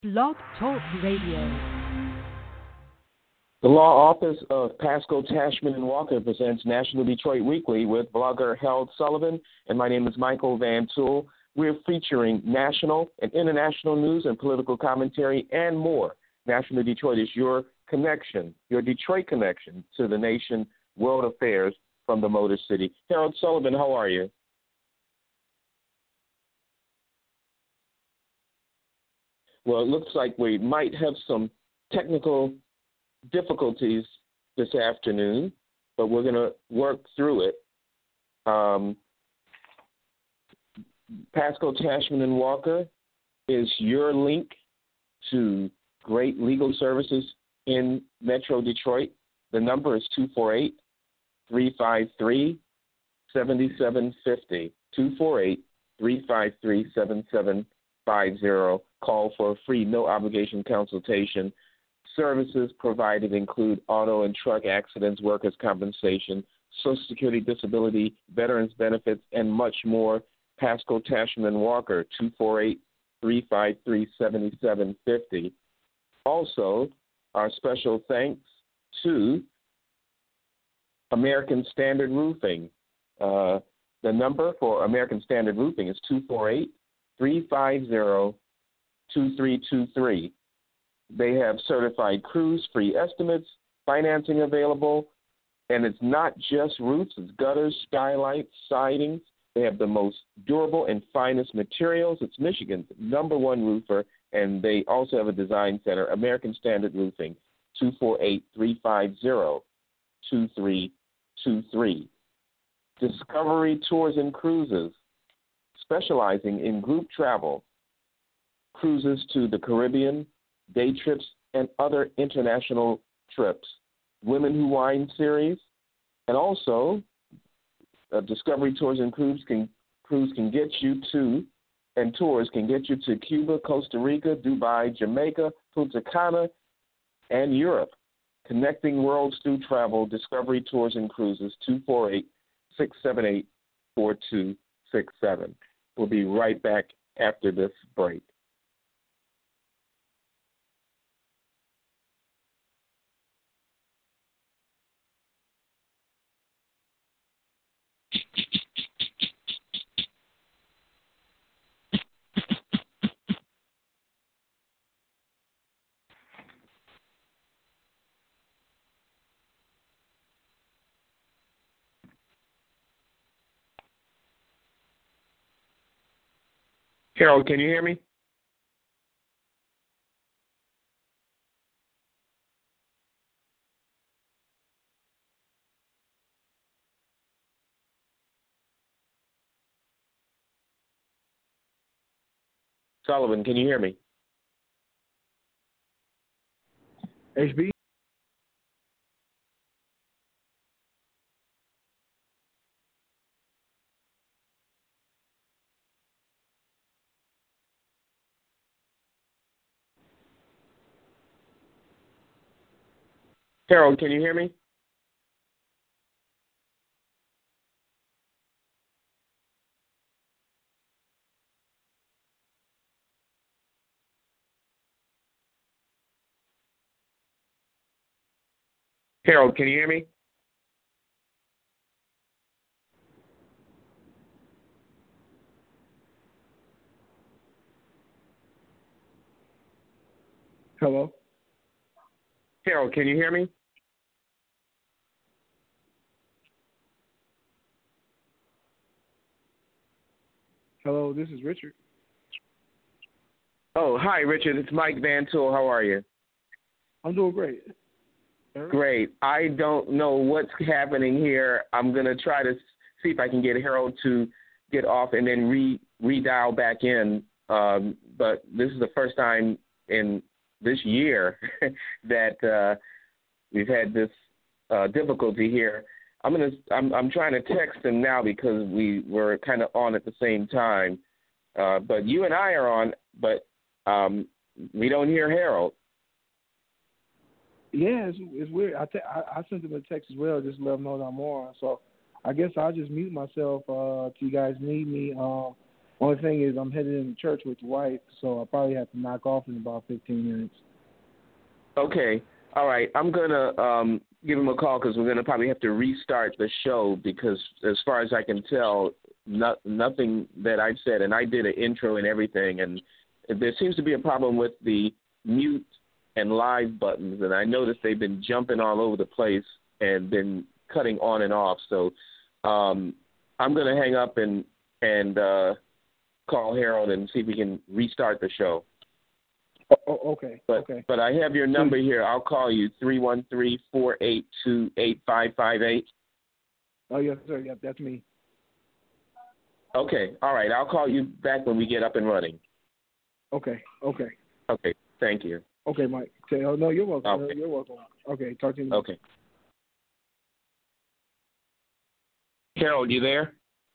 Blog Talk Radio. The law office of Pasco, Tashman, and Walker presents National Detroit Weekly with blogger Harold Sullivan, and my name is Michael Van Tool. We're featuring national and international news and political commentary and more. National Detroit is your connection, your Detroit connection to the nation, world affairs from the Motor City. Harold Sullivan, how are you? Well, it looks like we might have some technical difficulties this afternoon, but we're going to work through it. Pasco, Tashman, and Walker is your link to great legal services in Metro Detroit. The number is 248-353-7750, 248-353-7750. Call for a free, no-obligation consultation. Services provided include auto and truck accidents, workers' compensation, Social Security, disability, veterans benefits, and much more. Pasco, Tashman, Walker, 248-353-7750. Also, our special thanks to American Standard Roofing. The number for American Standard Roofing is 248-350-2323. They have certified crews, free estimates, financing available, and it's not just roofs, it's gutters, skylights, sidings. They have the most durable and finest materials. It's Michigan's #1 roofer, and they also have a design center, American Standard Roofing, 248-350-2323. Discovery Tours and Cruises, specializing in group travel, cruises to the Caribbean, day trips, and other international trips. Women Who Wine series, and also Discovery Tours and Cruises can get you to, and tours can get you to Cuba, Costa Rica, Dubai, Jamaica, Punta Cana, and Europe. Connecting worlds through travel. Discovery Tours and Cruises, 248-678-4267. We'll be right back after this break. Harold, can you hear me? Sullivan, can you hear me? HB? Harold, can you hear me? Harold, can you hear me? Hello? Harold, can you hear me? Hello, this is Richard. Oh, hi, Richard. It's Mike Van Tool. How are you? I'm doing great. Great. I don't know what's happening here. I'm going to try to see if I can get Harold to get off and then redial back in. But this is the first time in this year that we've had this difficulty here. I'm trying to text him now because we were kind of on at the same time. But you and I are on, but we don't hear Harold. Yeah, it's weird. I sent him a text as well, just to let him know that I'm on. So I guess I'll just mute myself till you guys need me. Only thing is I'm headed into church with the wife, so I'll probably have to knock off in about 15 minutes. Okay. All right. I'm going to give him a call because we're going to probably have to restart the show because as far as I can tell, nothing that I've said, and I did an intro and everything, and there seems to be a problem with the mute and live buttons, and I noticed they've been jumping all over the place and been cutting on and off. So I'm going to hang up and call Harold and see if we can restart the show. Oh, okay. Okay. But I have your number here. I'll call you, 313-482-8558. Oh, yes, sir. Yep, that's me. Okay. All right. I'll call you back when we get up and running. Okay. Okay. Okay. Thank you. Okay, Mike. Okay. Oh, no, you're welcome. Okay. You're welcome. Okay. Talk to you later. Okay. Harold, you there?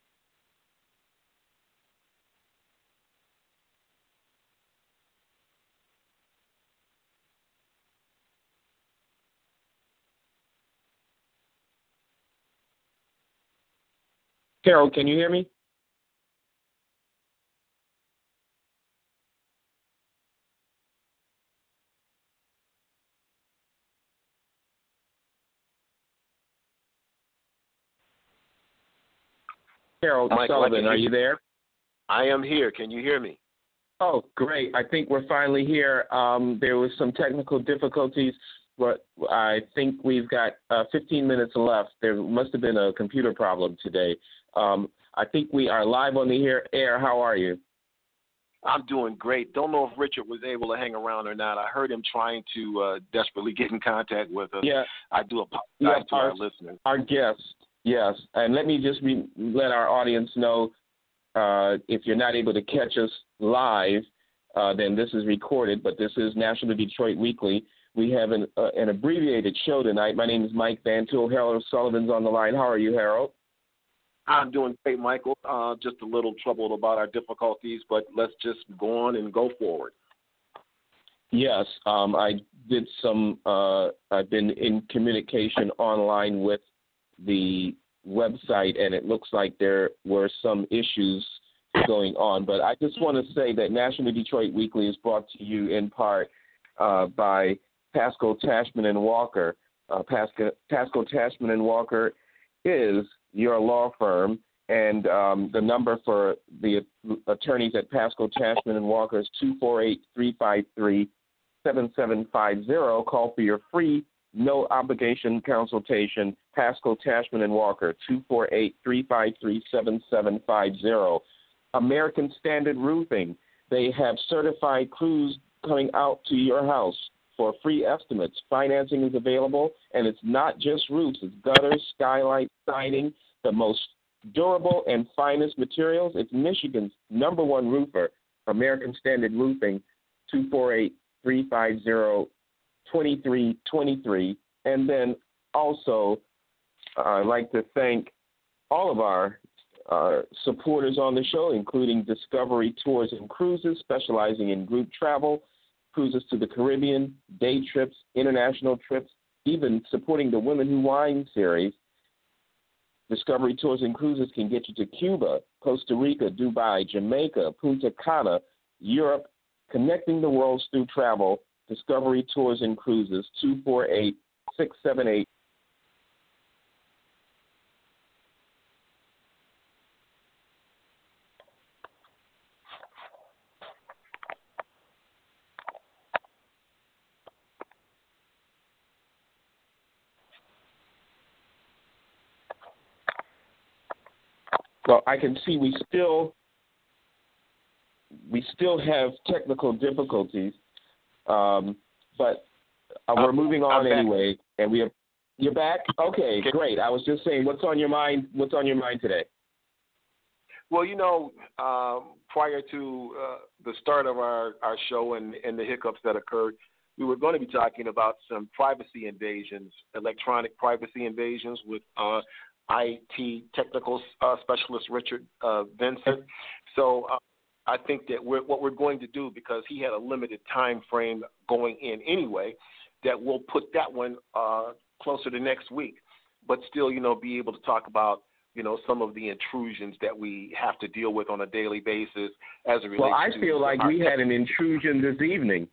Harold, can you hear me? Harold Mike, Sullivan, are you there? I am here. Can you hear me? Oh, great. I think we're finally here. There was some technical difficulties, but I think we've got 15 minutes left. There must have been a computer problem today. I think we are live on the air. How are you? I'm doing great. Don't know if Richard was able to hang around or not. I heard him trying to desperately get in contact with us. Yeah. I do apologize to our listeners. Our guest, yes. And let me just let our audience know, if you're not able to catch us live, then this is recorded, but this is National Detroit Weekly. We have an abbreviated show tonight. My name is Mike Van Til. Harold Sullivan's on the line. How are you, Harold? I'm doing great, Michael. Just a little troubled about our difficulties, but let's just go on and go forward. Yes, I did some. I've been in communication online with the website, and it looks like there were some issues going on. But I just want to say that National Detroit Weekly is brought to you in part by Pasco, Tashman and Walker. Pasco, Tashman and Walker is your law firm, and the number for the attorneys at Pasco, Tashman and Walker is 248-353-7750. Call for your free, no obligation consultation. Pasco, Tashman and Walker, 248-353-7750. American Standard Roofing. They have certified crews coming out to your house for free estimates. Financing is available, and it's not just roofs. It's gutters, skylight, siding, the most durable and finest materials. It's Michigan's #1 roofer, American Standard Roofing, 248-350-2323. And then also, I'd like to thank all of our supporters on the show, including Discovery Tours and Cruises, specializing in group travel, cruises to the Caribbean, day trips, international trips, even supporting the Women Who Wine series. Discovery Tours and Cruises can get you to Cuba, Costa Rica, Dubai, Jamaica, Punta Cana, Europe, connecting the worlds through travel. Discovery Tours and Cruises, 248-678. So I can see we still have technical difficulties, but we're moving on anyway. And you're back? Okay, great. I was just saying, what's on your mind? What's on your mind today? Well, prior to the start of our show and the hiccups that occurred, we were going to be talking about some privacy invasions, electronic privacy invasions with IT technical specialist Richard Vincent. So I think that what we're going to do, because he had a limited time frame going in anyway, that we'll put that one closer to next week, but still, be able to talk about some of the intrusions that we have to deal with on a daily basis as it relates Well, I to feel like we had an intrusion this evening.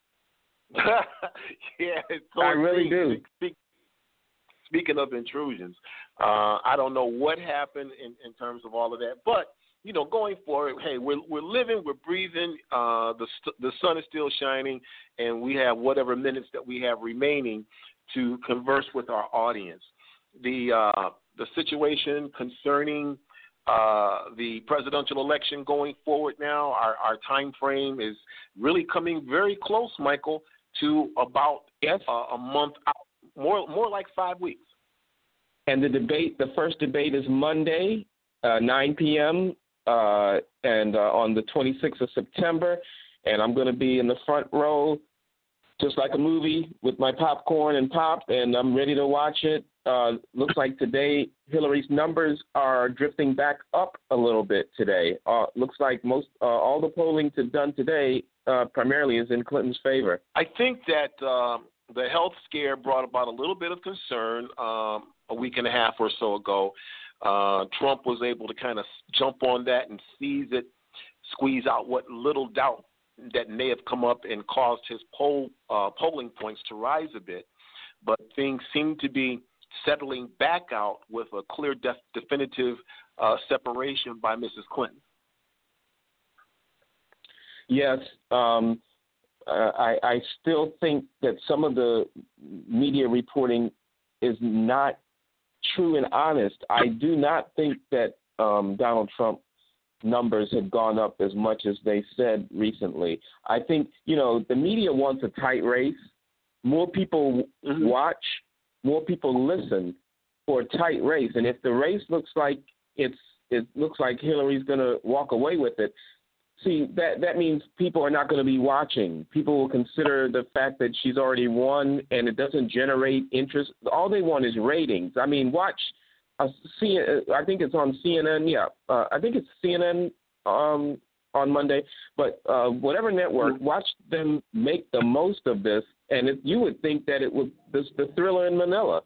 Yeah, so I really do. Speaking of intrusions, I don't know what happened in terms of all of that, but going forward, hey, we're living, we're breathing. The sun is still shining, and we have whatever minutes that we have remaining to converse with our audience. The situation concerning the presidential election going forward now, our time frame is really coming very close, Michael, to about a month out, more like 5 weeks. And the first debate is Monday, 9 p.m., and on the 26th of September, and I'm going to be in the front row, just like a movie, with my popcorn and pop, and I'm ready to watch it. Looks like today Hillary's numbers are drifting back up a little bit today. Looks like all the polling done today primarily is in Clinton's favor. I think that the health scare brought about a little bit of concern a week and a half or so ago. Trump was able to kind of jump on that and seize it, squeeze out what little doubt that may have come up and caused his polling points to rise a bit. But things seem to be settling back out with a clear, definitive separation by Mrs. Clinton. Yes, I still think that some of the media reporting is not true and honest. I do not think that Donald Trump numbers had gone up as much as they said recently. I think, the media wants a tight race. More people watch, more people listen for a tight race. And if the race looks like it looks like Hillary's going to walk away with it, see, that means people are not going to be watching. People will consider the fact that she's already won and it doesn't generate interest. All they want is ratings. I mean, watch. I think it's on CNN. Yeah, I think it's CNN on Monday. But whatever network, watch them make the most of this. And you would think that it was the Thriller in Manila.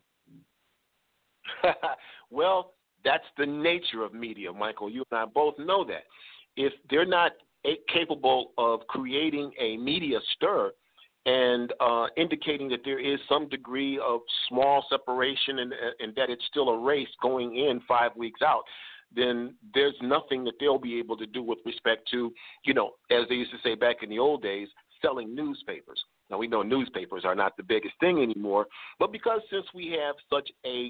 Well, that's the nature of media, Michael. You and I both know that. If they're not capable of creating a media stir and indicating that there is some degree of small separation and that it's still a race going in 5 weeks out, then there's nothing that they'll be able to do with respect to, as they used to say back in the old days, selling newspapers. Now, we know newspapers are not the biggest thing anymore, but because since we have such a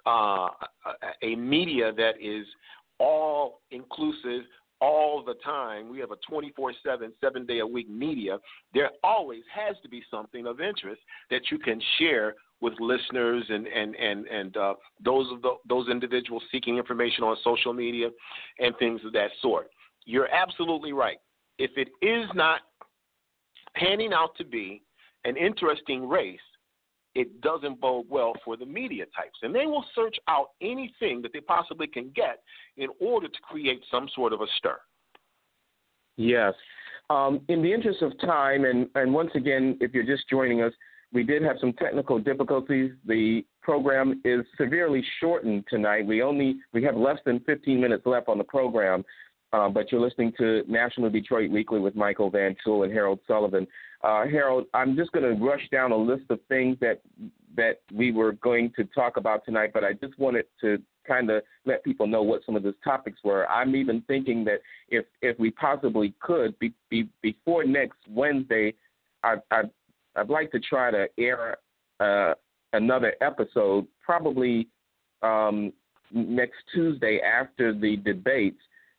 media that is all inclusive all the time, we have a 24/7, 7-day-a-week media, there always has to be something of interest that you can share with listeners and those individuals seeking information on social media and things of that sort. You're absolutely right. If it is not panning out to be an interesting race, it doesn't bode well for the media types. And they will search out anything that they possibly can get in order to create some sort of a stir. Yes. In the interest of time, and once again, if you're just joining us, we did have some technical difficulties. The program is severely shortened tonight. We have less than 15 minutes left on the program, but you're listening to National Detroit Weekly with Michael Van Tool and Harold Sullivan. Harold, I'm just going to rush down a list of things that we were going to talk about tonight, but I just wanted to kind of let people know what some of those topics were. I'm even thinking that if we possibly could, before next Wednesday, I'd like to try to air another episode, probably next Tuesday after the debates,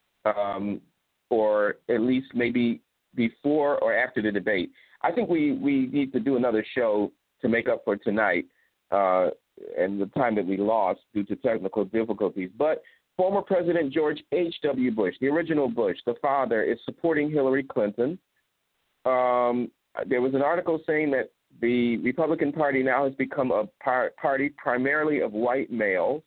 or at least maybe before or after the debate. I think we need to do another show to make up for tonight and the time that we lost due to technical difficulties. But former President George H.W. Bush, the original Bush, the father, is supporting Hillary Clinton. There was an article saying that the Republican Party now has become a party primarily of white males.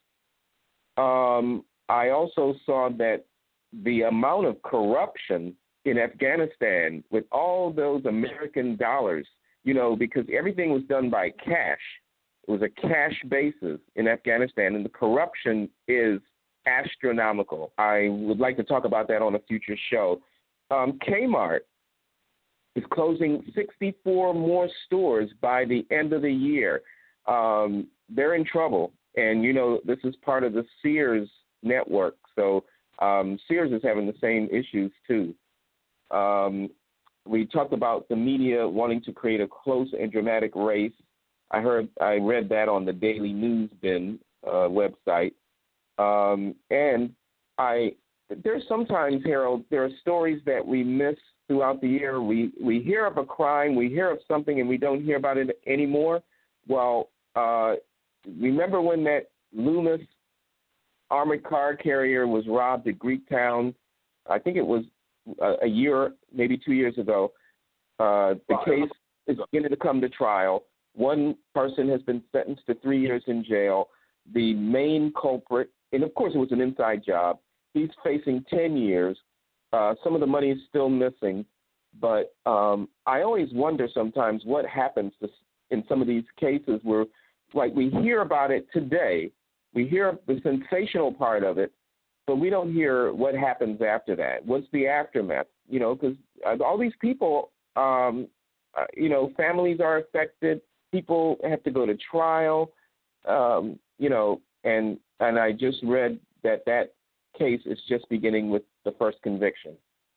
I also saw that the amount of corruption in Afghanistan with all those American dollars, because everything was done by cash. It was a cash basis in Afghanistan, and the corruption is astronomical. I would like to talk about that on a future show. Kmart is closing 64 more stores by the end of the year. They're in trouble. And, this is part of the Sears network. So Sears is having the same issues, too. We talked about the media wanting to create a close and dramatic race. I read that on the Daily News Bin website. And there's sometimes, Harold, there are stories that we miss throughout the year. We hear of a crime, we hear of something, and we don't hear about it anymore. Well, remember when that Loomis armored car carrier was robbed at Greektown? I think it was a year, maybe 2 years ago. The case is beginning to come to trial. One person has been sentenced to 3 years in jail. The main culprit, and of course it was an inside job, he's facing 10 years. Some of the money is still missing. But I always wonder sometimes what happens in some of these cases where, like, we hear about it today. We hear the sensational part of it, but we don't hear what happens after that. What's the aftermath? Because all these people, families are affected. People have to go to trial, and I just read that case is just beginning with the first conviction.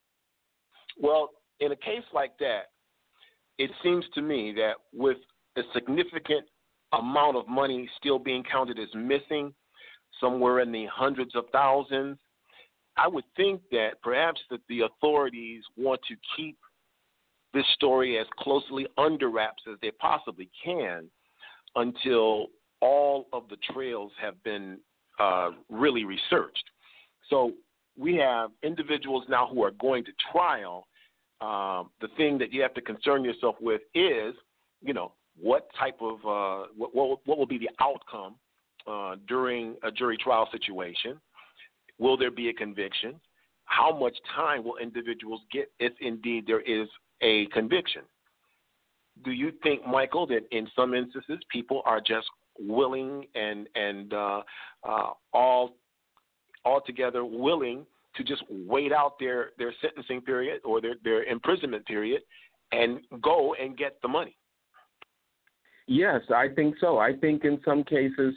Well, in a case like that, it seems to me that with a significant amount of money still being counted as missing, somewhere in the hundreds of thousands, I would think that perhaps that the authorities want to keep this story as closely under wraps as they possibly can until all of the trails have been really researched. So we have individuals now who are going to trial. The thing that you have to concern yourself with is, what type of what will be the outcome during a jury trial situation? Will there be a conviction? How much time will individuals get if indeed there is a conviction? Do you think, Michael, that in some instances people are just willing and altogether willing to just wait out their sentencing period or their imprisonment period and go and get the money? Yes, I think so. I think in some cases,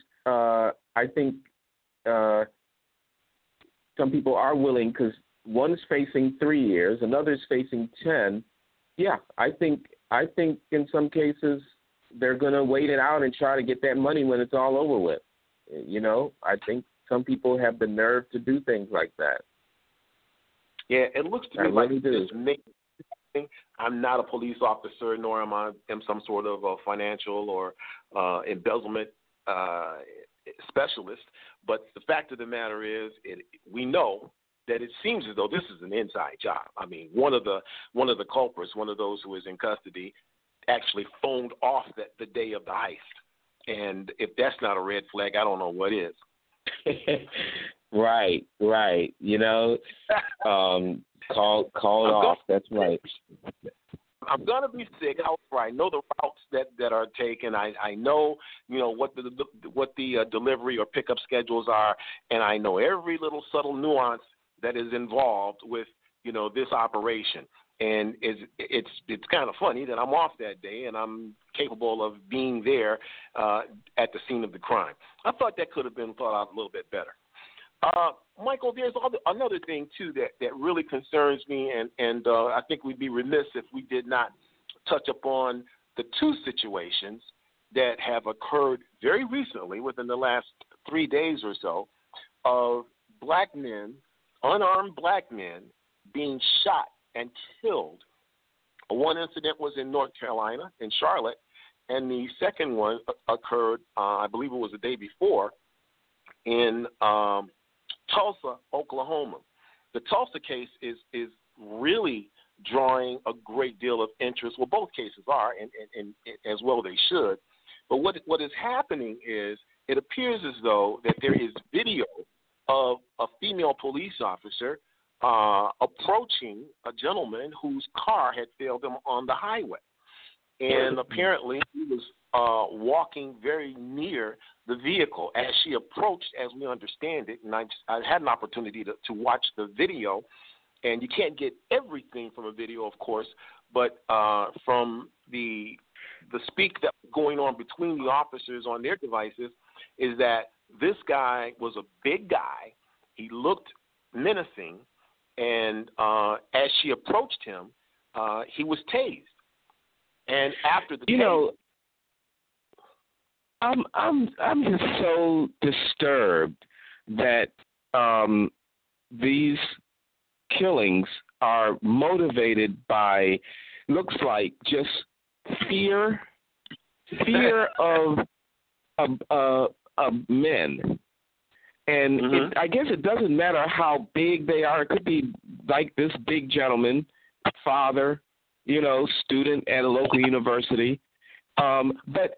some people are willing because one's facing 3 years, another's facing 10. Yeah, I think in some cases they're going to wait it out and try to get that money when it's all over with. I think some people have the nerve to do things like that. Yeah, it looks to me like this makes. I'm not a police officer, nor am I some sort of a financial or embezzlement specialist. But the fact of the matter is, we know that it seems as though this is an inside job. I mean, one of the culprits, one of those who is in custody, actually phoned off the day of the heist. And if that's not a red flag, I don't know what is. Right. Call off. That's right. I'm gonna be sick. However, I know the routes that are taken. I know what the delivery or pickup schedules are, and I know every little subtle nuance that is involved with this operation. And it's kind of funny that I'm off that day and I'm capable of being there at the scene of the crime. I thought that could have been thought out a little bit better. Michael, there's another thing, too, that really concerns me, and I think we'd be remiss if we did not touch upon the two situations that have occurred very recently, within the last 3 days or so, of black men, unarmed black men, being shot and killed. One incident was in North Carolina, in Charlotte, and the second one occurred, I believe it was the day before, in Tulsa, Oklahoma. The Tulsa case is really drawing a great deal of interest. Well, both cases are, and as well they should. But what is happening is it appears as though that there is video of a female police officer approaching a gentleman whose car had failed him on the highway. And apparently he was walking very near the vehicle. As she approached, as we understand it, and I had an opportunity to watch the video, and you can't get everything from a video, of course, but from the speak that was going on between the officers on their devices is that this guy was a big guy. He looked menacing, and as she approached him, he was tased. And after the I'm just so disturbed that these killings are motivated by, looks like, just fear of men. And I guess it doesn't matter how big they are. It could be like this big gentleman, father, student at a local university. But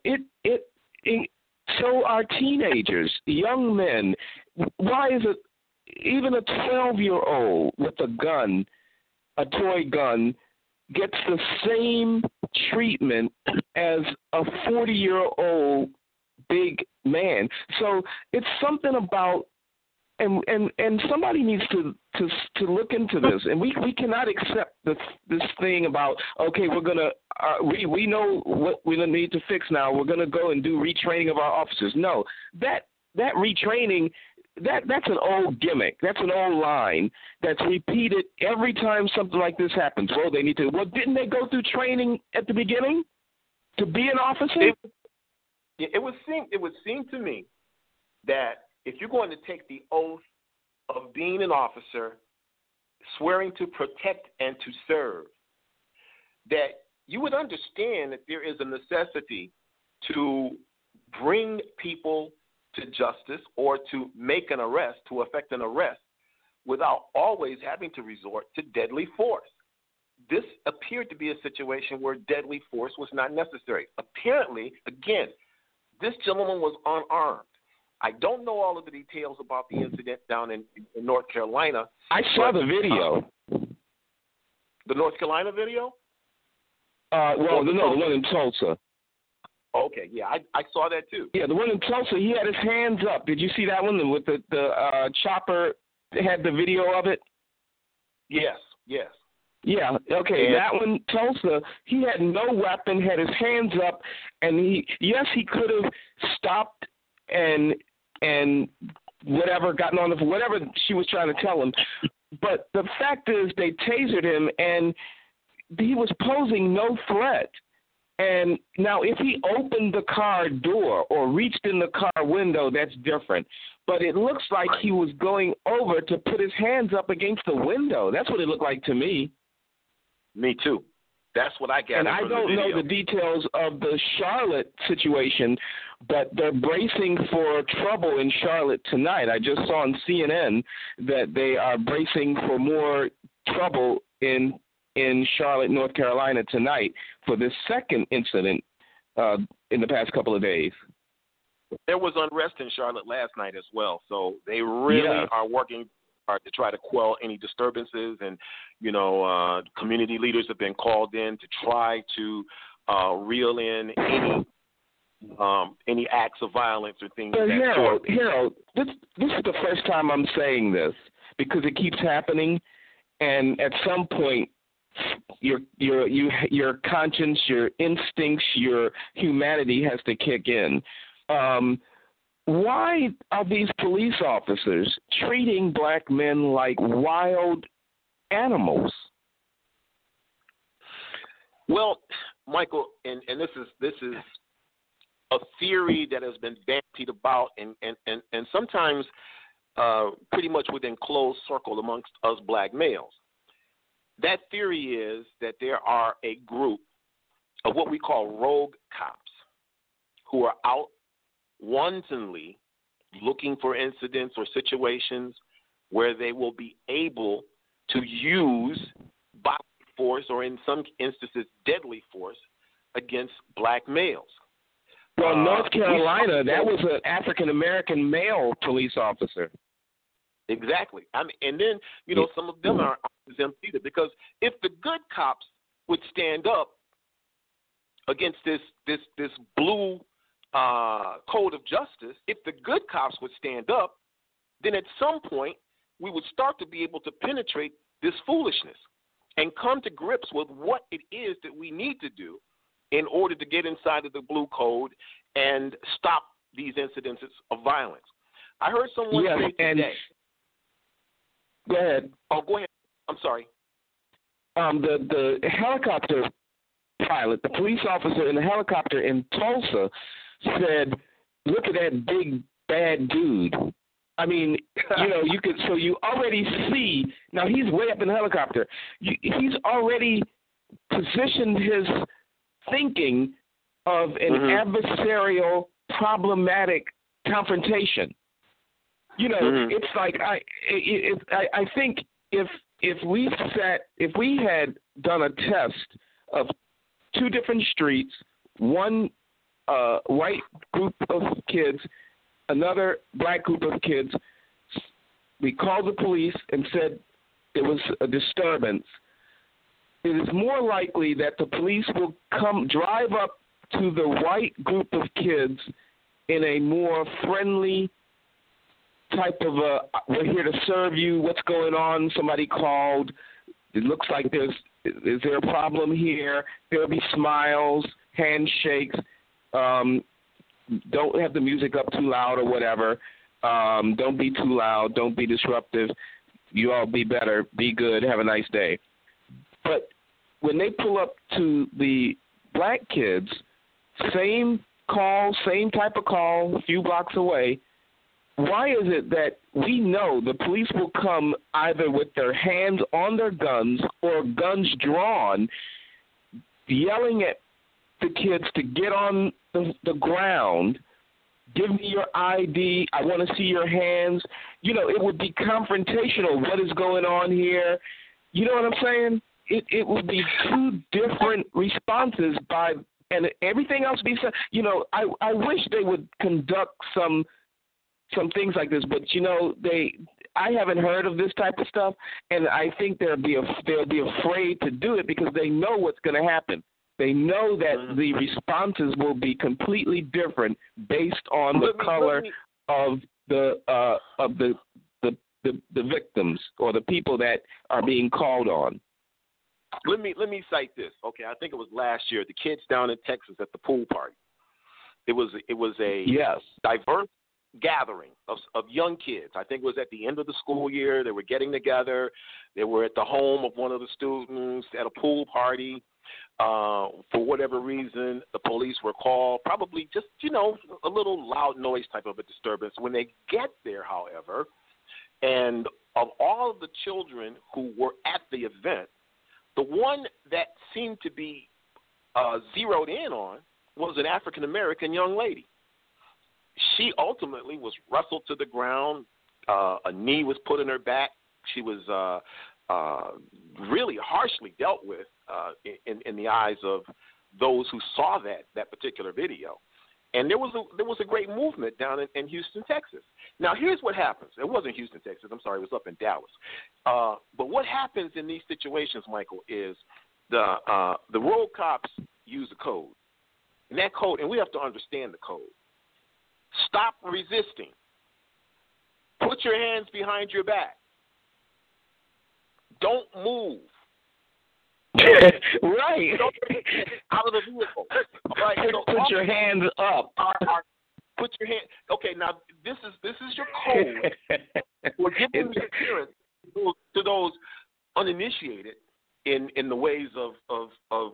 so are teenagers, young men. Why is it even a 12-year-old with a gun, a toy gun, gets the same treatment as a 40-year-old big man? So it's something about, and somebody needs to look into this, and we cannot accept this thing about, okay, we're gonna we know what we're gonna need to fix now. We're gonna go and do retraining of our officers. No, that retraining, that's an old gimmick. That's an old line that's repeated every time something like this happens. Well, they need to. Well, didn't they go through training at the beginning to be an officer? It would seem to me that if you're going to take the oath of being an officer, swearing to protect and to serve, that you would understand that there is a necessity to bring people to justice or to make an arrest, to effect an arrest, without always having to resort to deadly force. This appeared to be a situation where deadly force was not necessary. Apparently, again, this gentleman was unarmed. I don't know all of the details about the incident down in North Carolina. I saw the video. The North Carolina video? The one in Tulsa. Okay, yeah, I saw that too. Yeah, the one in Tulsa, he had his hands up. Did you see that one with the chopper? Had the video of it? Yes. Yeah, okay, and that one, Tulsa, he had no weapon, had his hands up, and he could have stopped and gotten on whatever she was trying to tell him. But the fact is they tasered him, and he was posing no threat. And now if he opened the car door or reached in the car window, that's different. But it looks like he was going over to put his hands up against the window. That's what it looked like to me. Me too. That's what I gathered. And I don't know the details of the Charlotte situation, but they're bracing for trouble in Charlotte tonight. I just saw on CNN that they are bracing for more trouble in Charlotte, North Carolina tonight for this second incident in the past couple of days. There was unrest in Charlotte last night as well, so they really are working hard to try to quell any disturbances, and community leaders have been called in to try to reel in any acts of violence or things of that sort. Harold, this is the first time I'm saying this because it keeps happening, and at some point, your conscience, your instincts, your humanity has to kick in. Why are these police officers treating black men like wild animals? Well, Michael, and this is a theory that has been bandied about and sometimes pretty much within closed circle amongst us black males. That theory is that there are a group of what we call rogue cops who are out wantonly looking for incidents or situations where they will be able to use bodily force or in some instances deadly force against black males. Well, North Carolina, that was an African-American male police officer. Exactly. I mean, and then, some of them are exempt either, because if the good cops would stand up against this blue code of justice, if the good cops would stand up, then at some point we would start to be able to penetrate this foolishness and come to grips with what it is that we need to do in order to get inside of the blue code and stop these incidences of violence. I heard someone say today. Go ahead. Oh, go ahead. I'm sorry. The helicopter pilot, the police officer in the helicopter in Tulsa said, "Look at that big bad dude." I mean, you could. So you already see. Now he's way up in the helicopter. He's already positioned his thinking of an adversarial, problematic confrontation. It's like I think if we had done a test of two different streets, one white group of kids, another black group of kids, we called the police and said it was a disturbance, it is more likely that the police will drive up to the white group of kids in a more friendly type of we're here to serve you, what's going on, somebody called, it looks like is there a problem here? There'll be smiles, handshakes, don't have the music up too loud or whatever, don't be too loud, don't be disruptive, you all be better, be good, have a nice day. But when they pull up to the black kids, same call, same type of call, a few blocks away, why is it that we know the police will come either with their hands on their guns or guns drawn, yelling at the kids to get on the ground, give me your ID, I want to see your hands. It would be confrontational. What is going on here? You know what I'm saying? It would be two different responses and everything else be said. I wish they would conduct some things like this, but I haven't heard of this type of stuff, and I think they'll be afraid to do it because they know what's going to happen. They know that the responses will be completely different based on the color of the victims or the people that are being called on. Let me cite this. Okay, I think it was last year. The kids down in Texas at the pool party. It was a diverse gathering of young kids. I think it was at the end of the school year. They were getting together. They were at the home of one of the students at a pool party. For whatever reason, the police were called, probably just, a little loud noise type of a disturbance. When they get there, however, and of all of the children who were at the event, the one that seemed to be zeroed in on was an African-American young lady. She ultimately was wrestled to the ground. A knee was put in her back. She was really harshly dealt with in the eyes of those who saw that particular video. And there was a great movement down in Houston, Texas. Now, here's what happens. It wasn't Houston, Texas. I'm sorry. It was up in Dallas. But what happens in these situations, Michael, is the road cops use a code. And that code, and we have to understand the code. Stop resisting. Put your hands behind your back. Don't move. Right. Out of the vehicle. Right. Put your hands up. Put your hand. Okay. Now this is your code for giving the appearance to those uninitiated in the ways of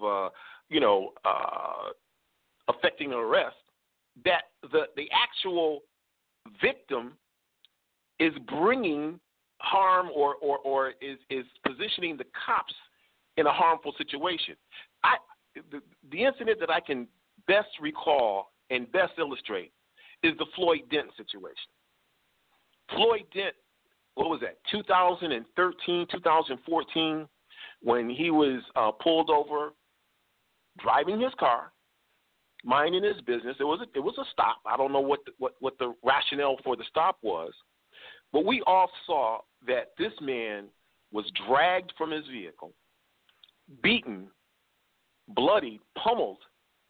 affecting an arrest, that the actual victim is bringing harm or is positioning the cops in a harmful situation. The incident that I can best recall and best illustrate is the Floyd Dent situation. Floyd Dent, what was that, 2013, 2014, when he was pulled over driving his car, minding his business. It was a stop. I don't know what the rationale for the stop was, but we all saw that this man was dragged from his vehicle, beaten, bloodied, pummeled,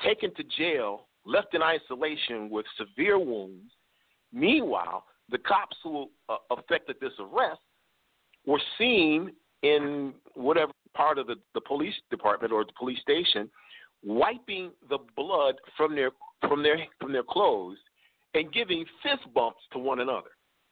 taken to jail, left in isolation with severe wounds. Meanwhile, the cops who effected this arrest were seen in whatever part of the police department or the police station, wiping the blood from their clothes and giving fist bumps to one another.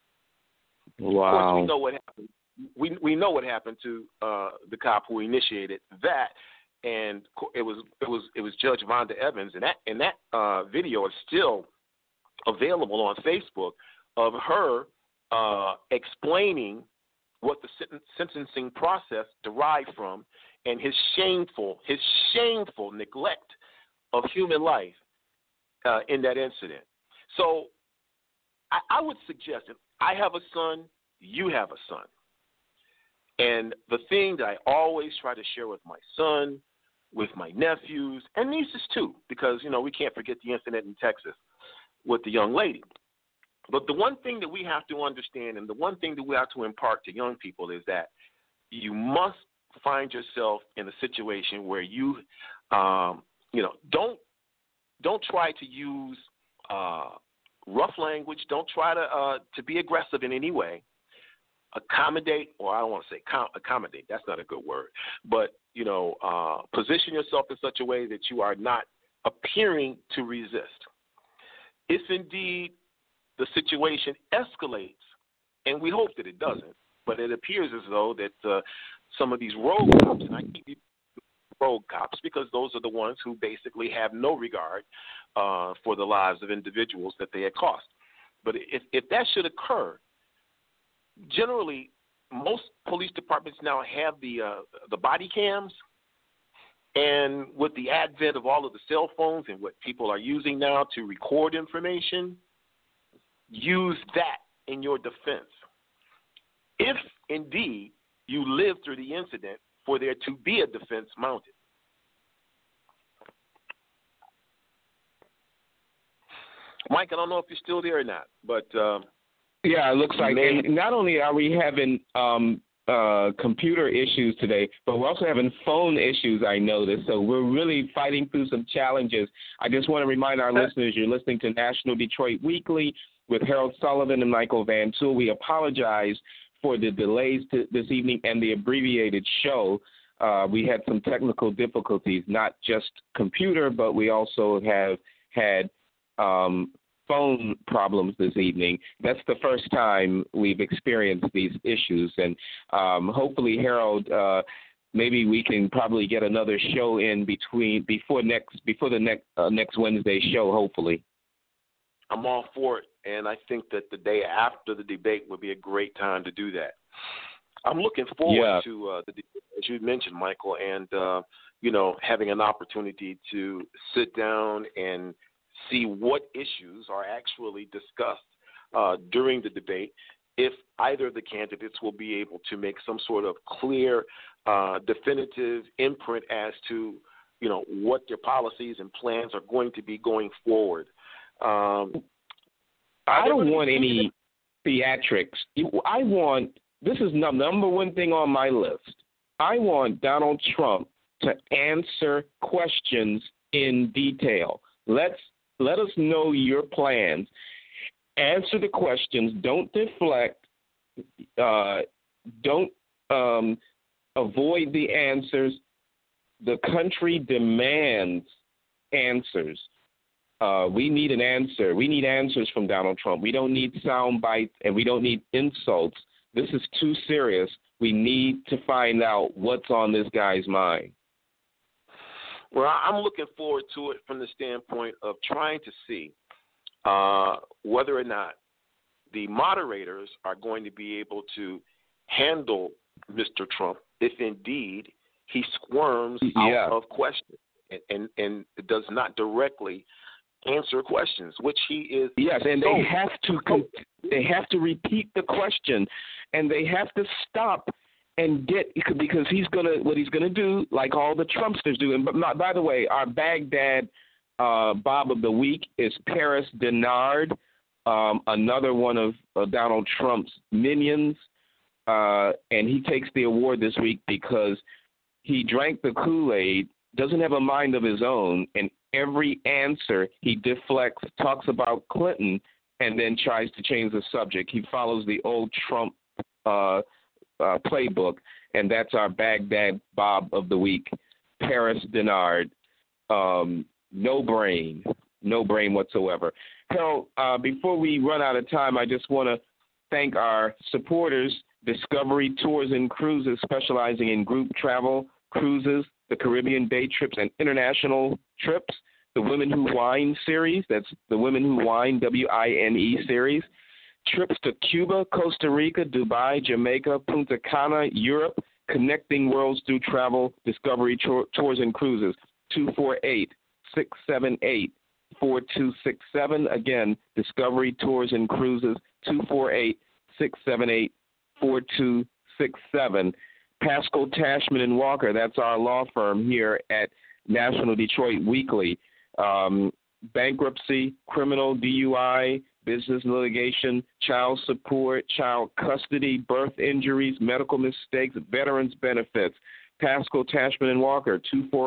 Wow. Of course, we know what happened. We know what happened to the cop who initiated that, and it was Judge Vonda Evans, and that video is still available on Facebook of her explaining what the sentencing process derived from, and his shameful neglect of human life in that incident. So I would suggest, if I have a son, you have a son. And the thing that I always try to share with my son, with my nephews, and nieces too, because, we can't forget the incident in Texas with the young lady. But the one thing that we have to understand, and the one thing that we have to impart to young people, is that you must find yourself in a situation where you, don't try to use rough language. Don't try to be aggressive in any way. Accommodate, or I don't want to say accommodate. That's not a good word. But position yourself in such a way that you are not appearing to resist. If indeed the situation escalates, and we hope that it doesn't, but it appears as though that some of these rogue cops, and I keep using rogue cops because those are the ones who basically have no regard for the lives of individuals that they had cost. But if that should occur, generally most police departments now have the body cams, and with the advent of all of the cell phones and what people are using now to record information, use that in your defense. If indeed you live through the incident, for there to be a defense mounted. Mike, I don't know if you're still there or not, but yeah, it looks like. And not only are we having computer issues today, but we're also having phone issues, I noticed. So we're really fighting through some challenges. I just want to remind our listeners, you're listening to National Detroit Weekly with Harold Sullivan and Michael Van Tool. We apologize for the delays this evening and the abbreviated show. We had some technical difficulties, not just computer, but we also have had phone problems this evening. That's the first time we've experienced these issues, and hopefully, Harold, maybe we can probably get another show in before the next Wednesday show. Hopefully, I'm all for it, and I think that the day after the debate would be a great time to do that. I'm looking forward to the debate, as you mentioned, Michael, and having an opportunity to sit down and see what issues are actually discussed during the debate, if either of the candidates will be able to make some sort of clear, definitive imprint as to, what their policies and plans are going to be going forward. I don't want any theatrics. This is the number one thing on my list. I want Donald Trump to answer questions in detail. Let us know your plans. Answer the questions. Don't deflect. Don't avoid the answers. The country demands answers. We need an answer. We need answers from Donald Trump. We don't need sound bites, and we don't need insults. This is too serious. We need to find out what's on this guy's mind. Well, I'm looking forward to it from the standpoint of trying to see whether or not the moderators are going to be able to handle Mr. Trump if indeed he squirms out of questions and does not directly answer questions, which he is. Yes, and they have to repeat the question, and they have to stop and because what he's gonna do, like all the Trumpsters do. And but by the way, our Baghdad Bob of the Week is Paris Denard, another one of Donald Trump's minions, and he takes the award this week because he drank the Kool-Aid, doesn't have a mind of his own, and every answer he deflects, talks about Clinton, and then tries to change the subject. He follows the old Trump playbook, and that's our Baghdad Bob of the week, Paris Denard. No brain whatsoever. Harold, before we run out of time, I just want to thank our supporters, Discovery Tours and Cruises, specializing in group travel, cruises, the Caribbean day trips, and international trips. The Women Who Wine series, that's the Women Who Wine, WINE series. Trips to Cuba, Costa Rica, Dubai, Jamaica, Punta Cana, Europe, connecting worlds through travel, Discovery Tours and Cruises, 248-678-4267. Again, Discovery Tours and Cruises, 248-678-4267. Pascal Tashman and Walker, that's our law firm here at National Detroit Weekly. Bankruptcy, criminal, DUI, business litigation, child support, child custody, birth injuries, medical mistakes, veterans benefits. Pascal Tashman and Walker,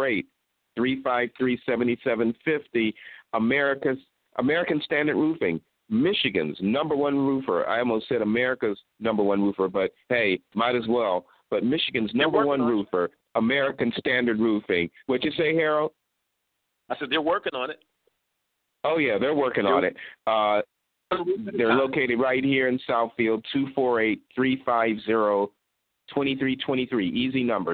248-353-7750. American Standard Roofing, Michigan's #1 roofer. I almost said America's #1 roofer, but hey, might as well. But Michigan's #1 roofer, American Standard Roofing. What'd you say, Harold? I said they're working on it. Oh, yeah, they're working on it. They're located right here in Southfield, 248-350-2323. Easy number,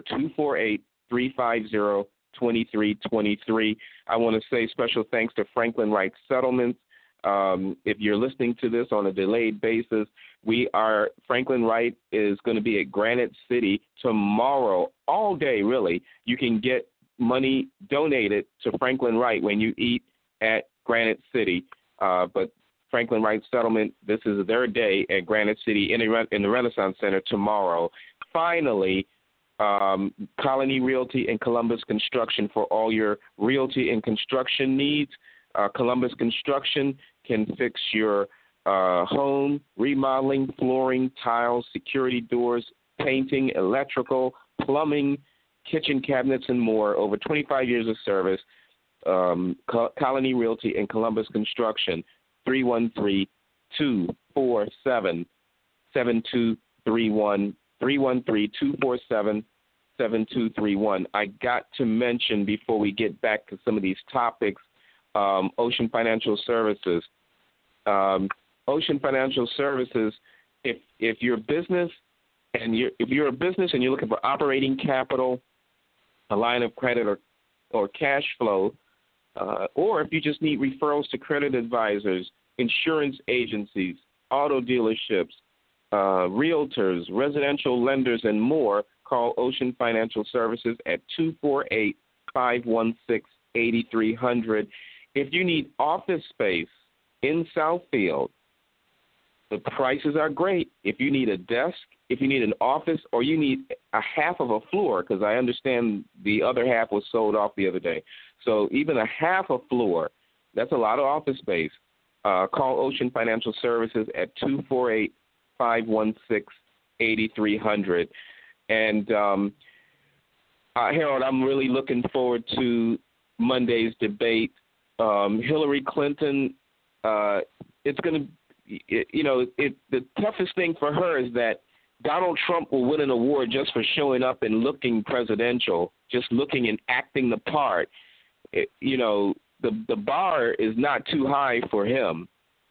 248-350-2323. I want to say special thanks to Franklin Wright Settlements. If you're listening to this on a delayed basis, Franklin Wright is going to be at Granite City tomorrow, all day, really. You can get money donated to Franklin Wright when you eat at Granite City. But Franklin Wright Settlement, this is their day at Granite City in the Renaissance Center tomorrow. Finally, Colony Realty and Columbus Construction for all your realty and construction needs. Columbus Construction can fix your home, remodeling, flooring, tiles, security doors, painting, electrical, plumbing, kitchen cabinets, and more. Over 25 years of service. Colony Realty and Columbus Construction, 313-247-7231, 313-247-7231. I got to mention before we get back to some of these topics, Ocean Financial Services. Ocean Financial Services, if you're a business and you're looking for operating capital, a line of credit or cash flow, or if you just need referrals to credit advisors, insurance agencies, auto dealerships, realtors, residential lenders, and more, call Ocean Financial Services at 248-516-8300. If you need office space in Southfield, the prices are great. If you need a desk, if you need an office, or you need a half of a floor, because I understand the other half was sold off the other day. So even a half a floor, that's a lot of office space. Call Ocean Financial Services at 248-516-8300. And Harold, I'm really looking forward to Monday's debate. Hillary Clinton, it's going to, the toughest thing for her is that Donald Trump will win an award just for showing up and looking presidential, just looking and acting the part. The bar is not too high for him.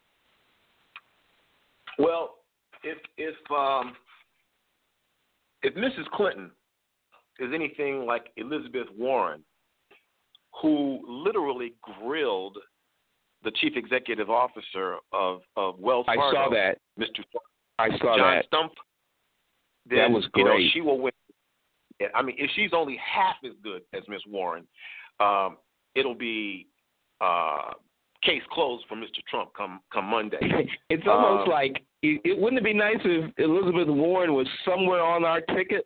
Well, if Mrs. Clinton is anything like Elizabeth Warren, who literally grilled the chief executive officer of Wells Fargo, I saw that. I saw John that. Stump, then, that was great. She will win. I mean, if she's only half as good as Miss Warren, it'll be case closed for Mr. Trump come Monday. It's almost like, wouldn't it be nice if Elizabeth Warren was somewhere on our ticket?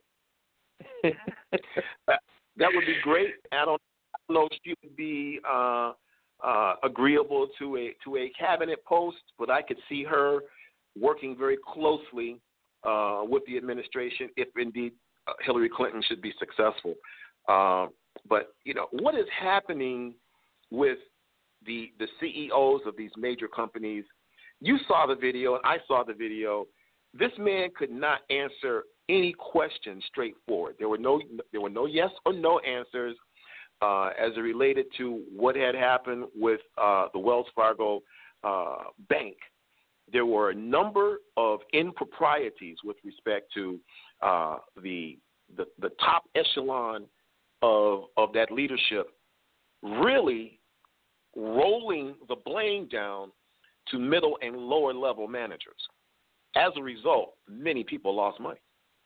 That would be great. I don't know if she would be agreeable to a cabinet post, but I could see her working very closely with the administration if indeed Hillary Clinton should be successful. But what is happening with the CEOs of these major companies. You saw the video, and I saw the video. This man could not answer any question straightforward. There were no yes or no answers as it related to what had happened with the Wells Fargo bank. There were a number of improprieties with respect to the top echelon of that leadership, really rolling the blame down to middle and lower level managers. As a result, many people lost money.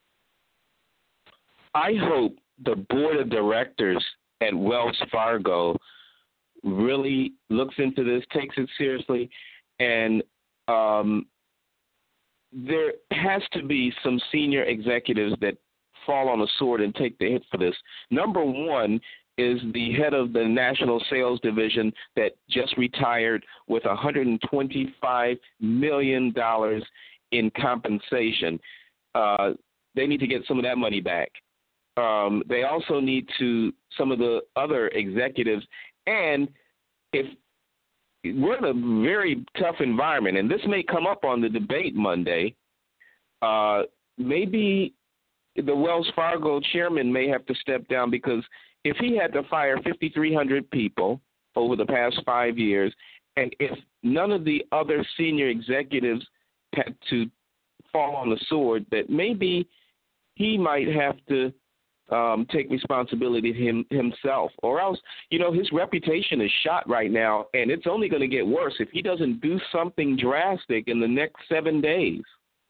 I hope the board of directors at Wells Fargo really looks into this, takes it seriously, and there has to be some senior executives that fall on the sword and take the hit for this. Number one is the head of the national sales division that just retired with $125 million in compensation. They need to get some of that money back. They also need to, some of the other executives, and if we're in a very tough environment, and this may come up on the debate Monday, maybe the Wells Fargo chairman may have to step down, because if he had to fire 5,300 people over the past 5 years, and if none of the other senior executives had to fall on the sword, that maybe he might have to take responsibility himself, or else, his reputation is shot right now, and it's only going to get worse if he doesn't do something drastic in the next 7 days.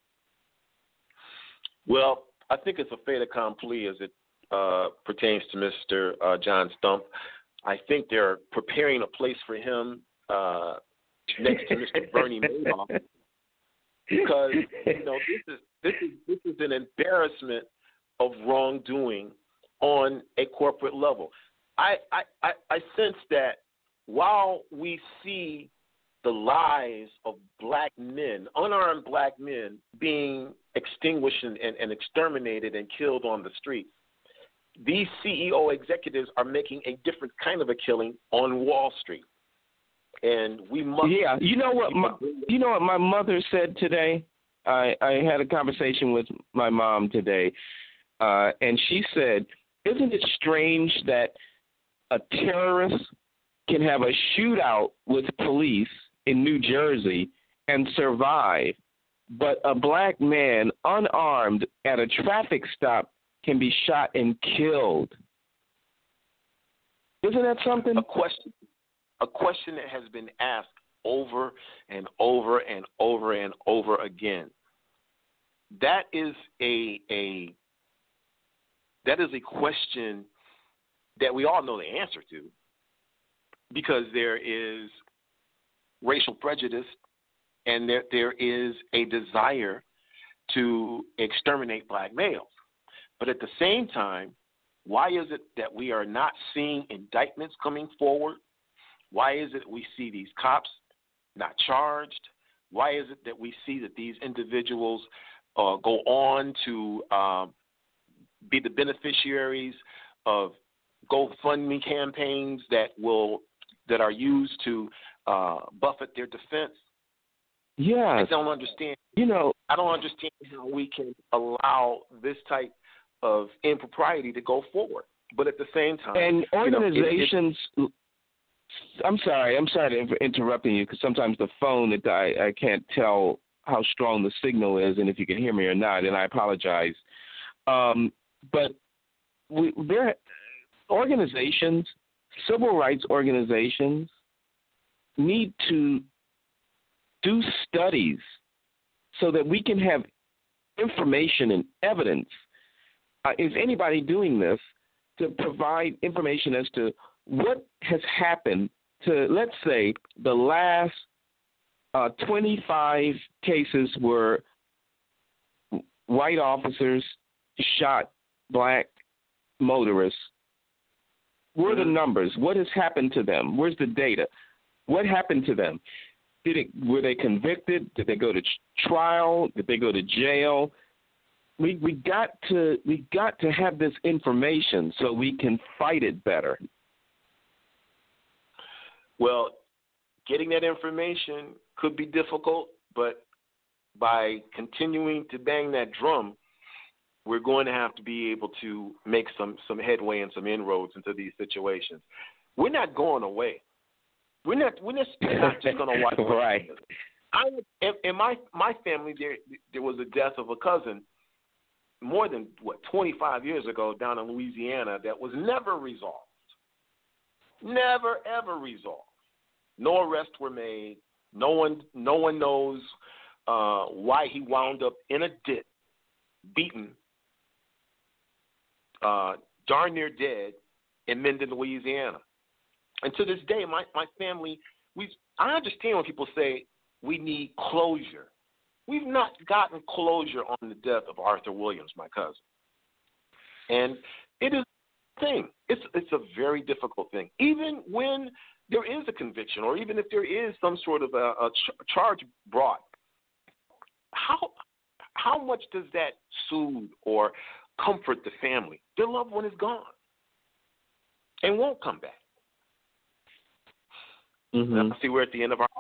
Well, I think it's a fait accompli as it pertains to Mr. John Stumpf. I think they're preparing a place for him next to Mr. Bernie Madoff, because this is an embarrassment of wrongdoing on a corporate level. I sense that while we see the lives of black men, unarmed black men, being extinguished and exterminated and killed on the streets, these CEO executives are making a different kind of a killing on Wall Street. And we must. Yeah, you know what my mother said today? I had a conversation with my mom today, and she said, "Isn't it strange that a terrorist can have a shootout with police in New Jersey and survive, but a black man unarmed at a traffic stop can be shot and killed?" Isn't that something? A question that has been asked over and over and over and over again. That is a question that we all know the answer to, because there is racial prejudice and there is a desire to exterminate black males. But at the same time, why is it that we are not seeing indictments coming forward? Why is it we see these cops not charged? Why is it that we see that these individuals go on to be the beneficiaries of GoFundMe campaigns that are used to buffet their defense? Yeah, I don't understand. I don't understand how we can allow this type of impropriety to go forward. But at the same time, and organizations. I'm sorry to interrupting you, because sometimes the phone, I can't tell how strong the signal is and if you can hear me or not, and I apologize. But there organizations, civil rights organizations, need to do studies so that we can have information and evidence. Is anybody doing this to provide information as to what has happened to, let's say, the last 25 cases where white officers shot black motorists? What are the numbers? What has happened to them? Where's the data? What happened to them? Were they convicted? Did they go to trial? Did they go to jail? We got to have this information so we can fight it better. Well, getting that information could be difficult, but by continuing to bang that drum, we're going to have to be able to make some headway and some inroads into these situations. We're not going away. We're not just going to watch. Right. In my family, there was a death of a cousin more than 25 years ago down in Louisiana that was never resolved. Never ever resolved. No arrests were made. No one knows why he wound up in a ditch, beaten, darn near dead in Minden, Louisiana. And to this day, my family, I understand when people say we need closure. We've not gotten closure on the death of Arthur Williams, my cousin. And it is a thing. It's a very difficult thing. Even when there is a conviction, or even if there is some sort of a charge brought, how much does that soothe or comfort the family? Their loved one is gone and won't come back. Mm-hmm. I see we're at the end of our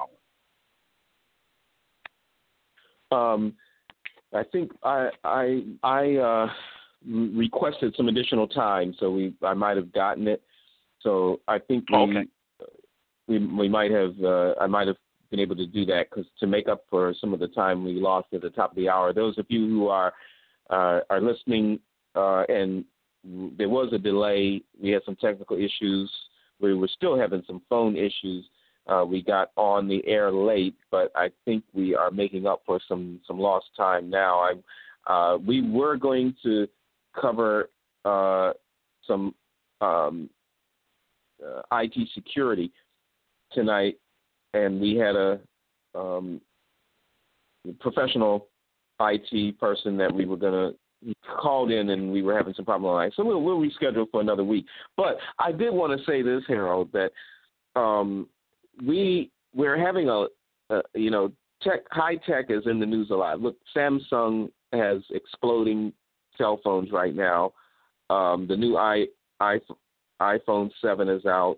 hour. I think I requested some additional time, so I might have gotten it. So I think we might have I might have been able to do that, because to make up for some of the time we lost at the top of the hour. Those of you who are listening, and there was a delay. We had some technical issues. We were still having some phone issues. We got on the air late, but I think we are making up for some lost time now. We were going to cover some IT security tonight, and we had a professional IT person that we were going to called in, and we were having some problem online. So we'll reschedule for another week. But I did want to say this, Harold, that we're having high tech is in the news a lot. Look, Samsung has exploding cell phones right now. The new iPhone 7 is out.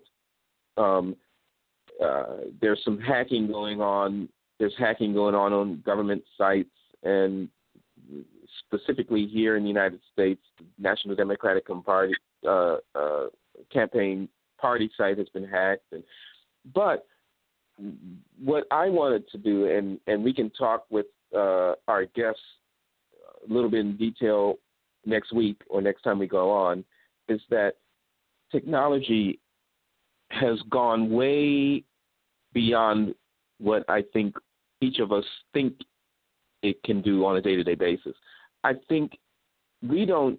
There's some hacking going on. There's hacking going on government sites, and specifically here in the United States, the National Democratic Party campaign party site has been hacked. But what I wanted to do, and we can talk with our guests a little bit in detail next week or next time we go on, is that technology has gone way beyond what I think each of us think it can do on a day-to-day basis. I think we don't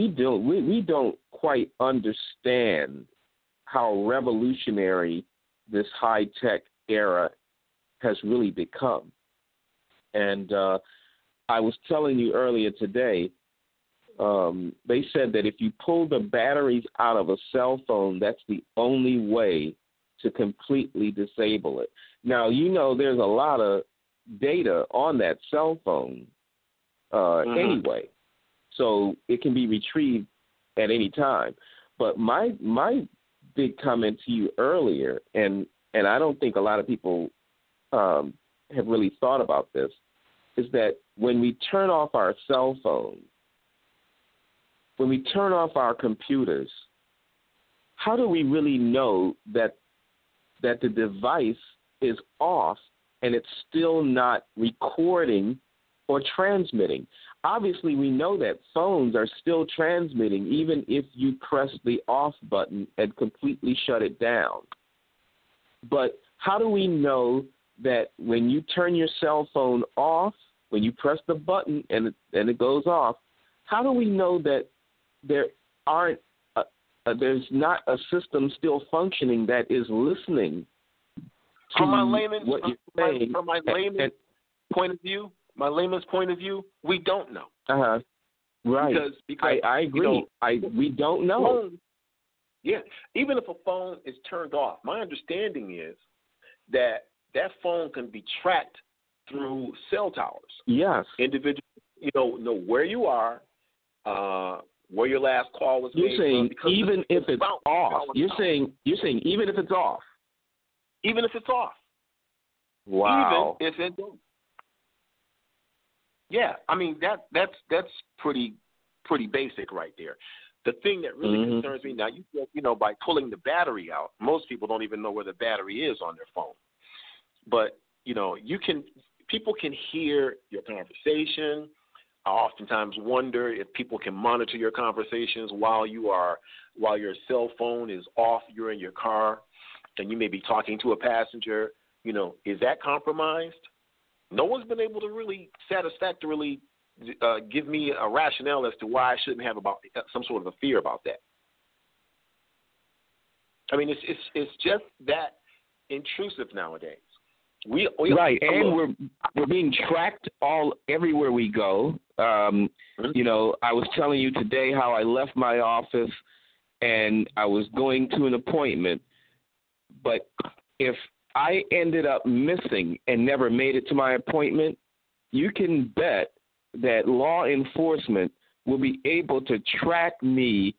quite understand how revolutionary this high-tech era has really become. And I was telling you earlier today, they said that if you pull the batteries out of a cell phone, that's the only way to completely disable it. Now, there's a lot of data on that cell phone anyway, so it can be retrieved at any time. But my big comment to you earlier, and I don't think a lot of people have really thought about this, is that when we turn off our cell phones, when we turn off our computers, how do we really know that the device is off and it's still not recording or transmitting? Obviously, we know that phones are still transmitting even if you press the off button and completely shut it down. But how do we know that when you turn your cell phone off, when you press the button and it goes off, how do we know that there's not a system still functioning that is listening to what you're saying? From my layman's point of view, we don't know. Right. Because I agree. We don't know. Even if a phone is turned off, my understanding is that phone can be tracked through cell towers. Yes. Individuals, know where you are, where your last call was made. You're saying even if it's off. You're saying even if it's off. even if it's off. Wow. Even if it. Yeah, I mean that's pretty basic right there. The thing that really concerns me now, by pulling the battery out, most people don't even know where the battery is on their phone. But people can hear your conversation. I oftentimes wonder if people can monitor your conversations while your cell phone is off, you're in your car, and you may be talking to a passenger. Is that compromised? No one's been able to really satisfactorily give me a rationale as to why I shouldn't have some sort of a fear about that. I mean, it's just that intrusive nowadays. Right, and we're being tracked everywhere we go. I was telling you today how I left my office and I was going to an appointment, but if I ended up missing and never made it to my appointment, you can bet that law enforcement will be able to track me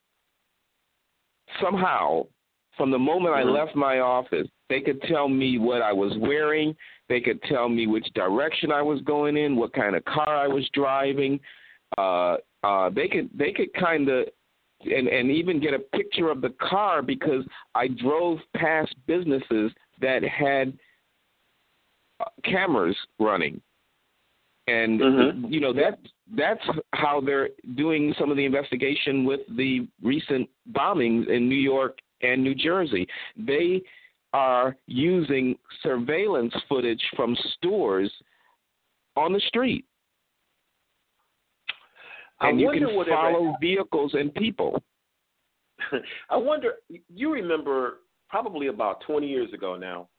somehow from the moment I left my office. They could tell me what I was wearing. They could tell me which direction I was going in, what kind of car I was driving. They could kind of and even get a picture of the car because I drove past businesses that had cameras running. And, that's how they're doing some of the investigation with the recent bombings in New York and New Jersey. They are using surveillance footage from stores on the street. And you can follow vehicles and people. I wonder, you remember probably about 20 years ago now,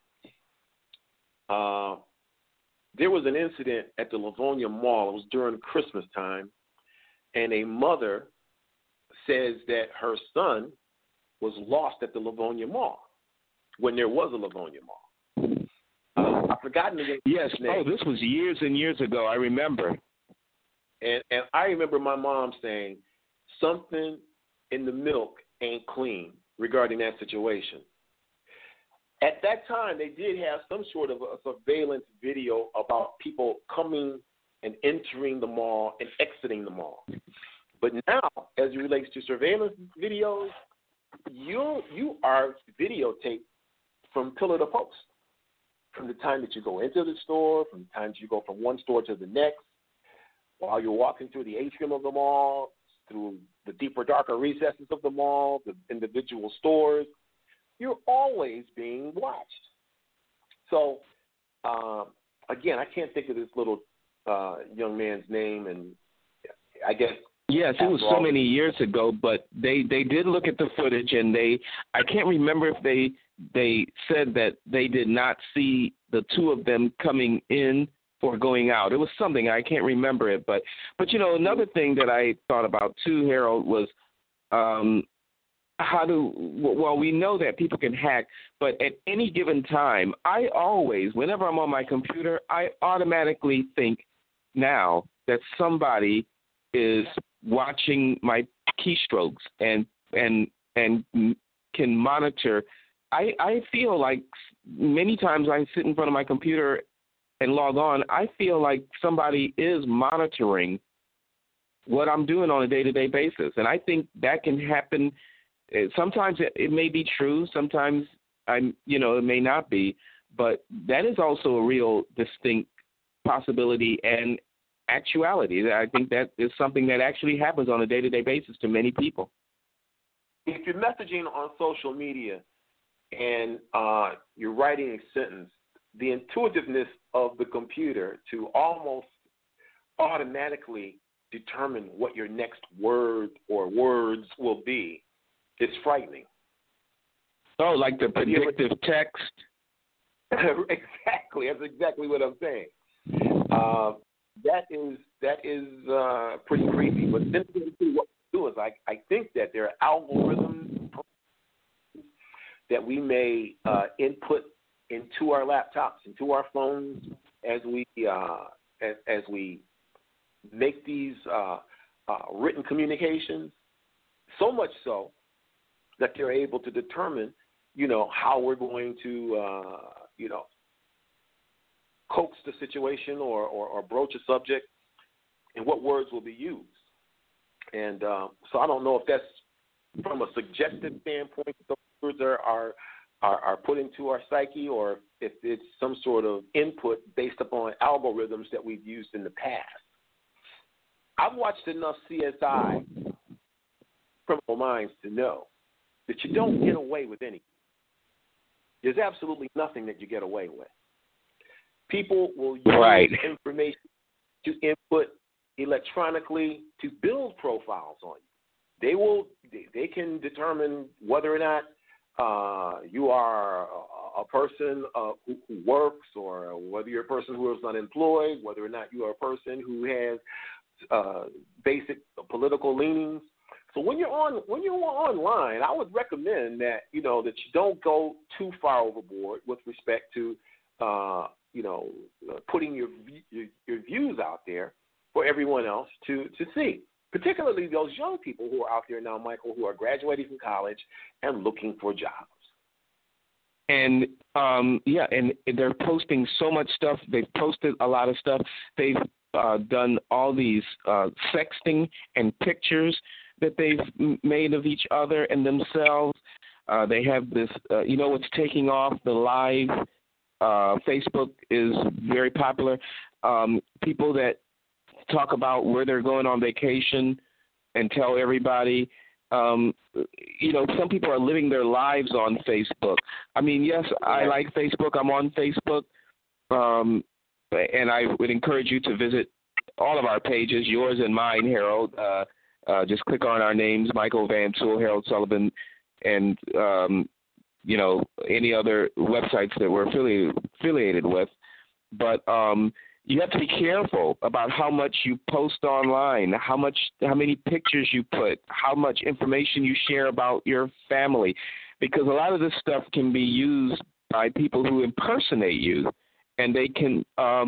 there was an incident at the Livonia Mall. It was during Christmas time, and a mother says that her son was lost at the Livonia Mall when there was a Livonia Mall. I've forgotten the Yes. name. Oh, this was years and years ago. I remember. And I remember my mom saying something in the milk ain't clean regarding that situation. At that time, they did have some sort of a surveillance video about people coming and entering the mall and exiting the mall. But now, as it relates to surveillance videos, you are videotaped from pillar to post. From the time that you go into the store, from the time you go from one store to the next, while you're walking through the atrium of the mall, through the deeper, darker recesses of the mall, the individual stores, you're always being watched. So, again, I can't think of this little young man's name, and I guess. Yes, it was so many years ago, but they did look at the footage, and I can't remember if they said that they did not see the two of them coming in or going out. It was something, I can't remember it, but another thing that I thought about too, Harold, was we know that people can hack, but at any given time, I always, whenever I'm on my computer, I automatically think now that somebody is watching my keystrokes and can monitor. I feel like many times I sit in front of my computer and log on, I feel like somebody is monitoring what I'm doing on a day-to-day basis. And I think that can happen. Sometimes it may be true. Sometimes it may not be. But that is also a real distinct possibility and actuality. I think that is something that actually happens on a day-to-day basis to many people. If you're messaging on social media and you're writing a sentence, the intuitiveness of the computer to almost automatically determine what your next word or words will be is frightening. Oh, like the predictive text? Exactly. That's exactly what I'm saying. That is pretty creepy. But then what we do is I think that there are algorithms that we may input into our laptops, into our phones, as we make these written communications. So much so that they're able to determine, how we're going to, coax the situation or broach a subject, and what words will be used. And so I don't know if that's from a subjective standpoint, those words are put into our psyche, or if it's some sort of input based upon algorithms that we've used in the past. I've watched enough CSI, Criminal Minds, to know that you don't get away with anything. There's absolutely nothing that you get away with. People will use information to input electronically to build profiles on you. They can determine whether or not you are a person who works, or whether you're a person who is unemployed, whether or not you are a person who has basic political leanings. So when you're online, I would recommend that that you don't go too far overboard with respect to putting your views out there for everyone else to see. Particularly those young people who are out there now, Michael, who are graduating from college and looking for jobs. And, and they're posting so much stuff. They've posted a lot of stuff. They've done all these sexting and pictures that they've made of each other and themselves. They have this, it's taking off, the live. Facebook is very popular. People that talk about where they're going on vacation and tell everybody. Some people are living their lives on Facebook. I mean, yes, I like Facebook. I'm on Facebook. And I would encourage you to visit all of our pages, yours and mine, Harold. Just click on our names, Michael Van Tul, Harold Sullivan, and, any other websites that we're affiliated with. But you have to be careful about how much you post online, how many pictures you put, how much information you share about your family, because a lot of this stuff can be used by people who impersonate you, and they can,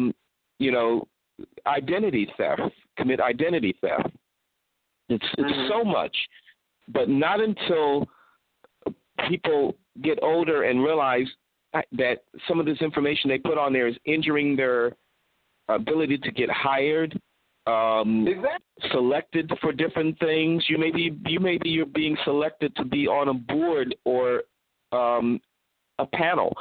commit identity theft. It's so much, but not until people get older and realize that some of this information they put on there is injuring their ability to get hired, selected for different things. You're being selected to be on a board or a panel,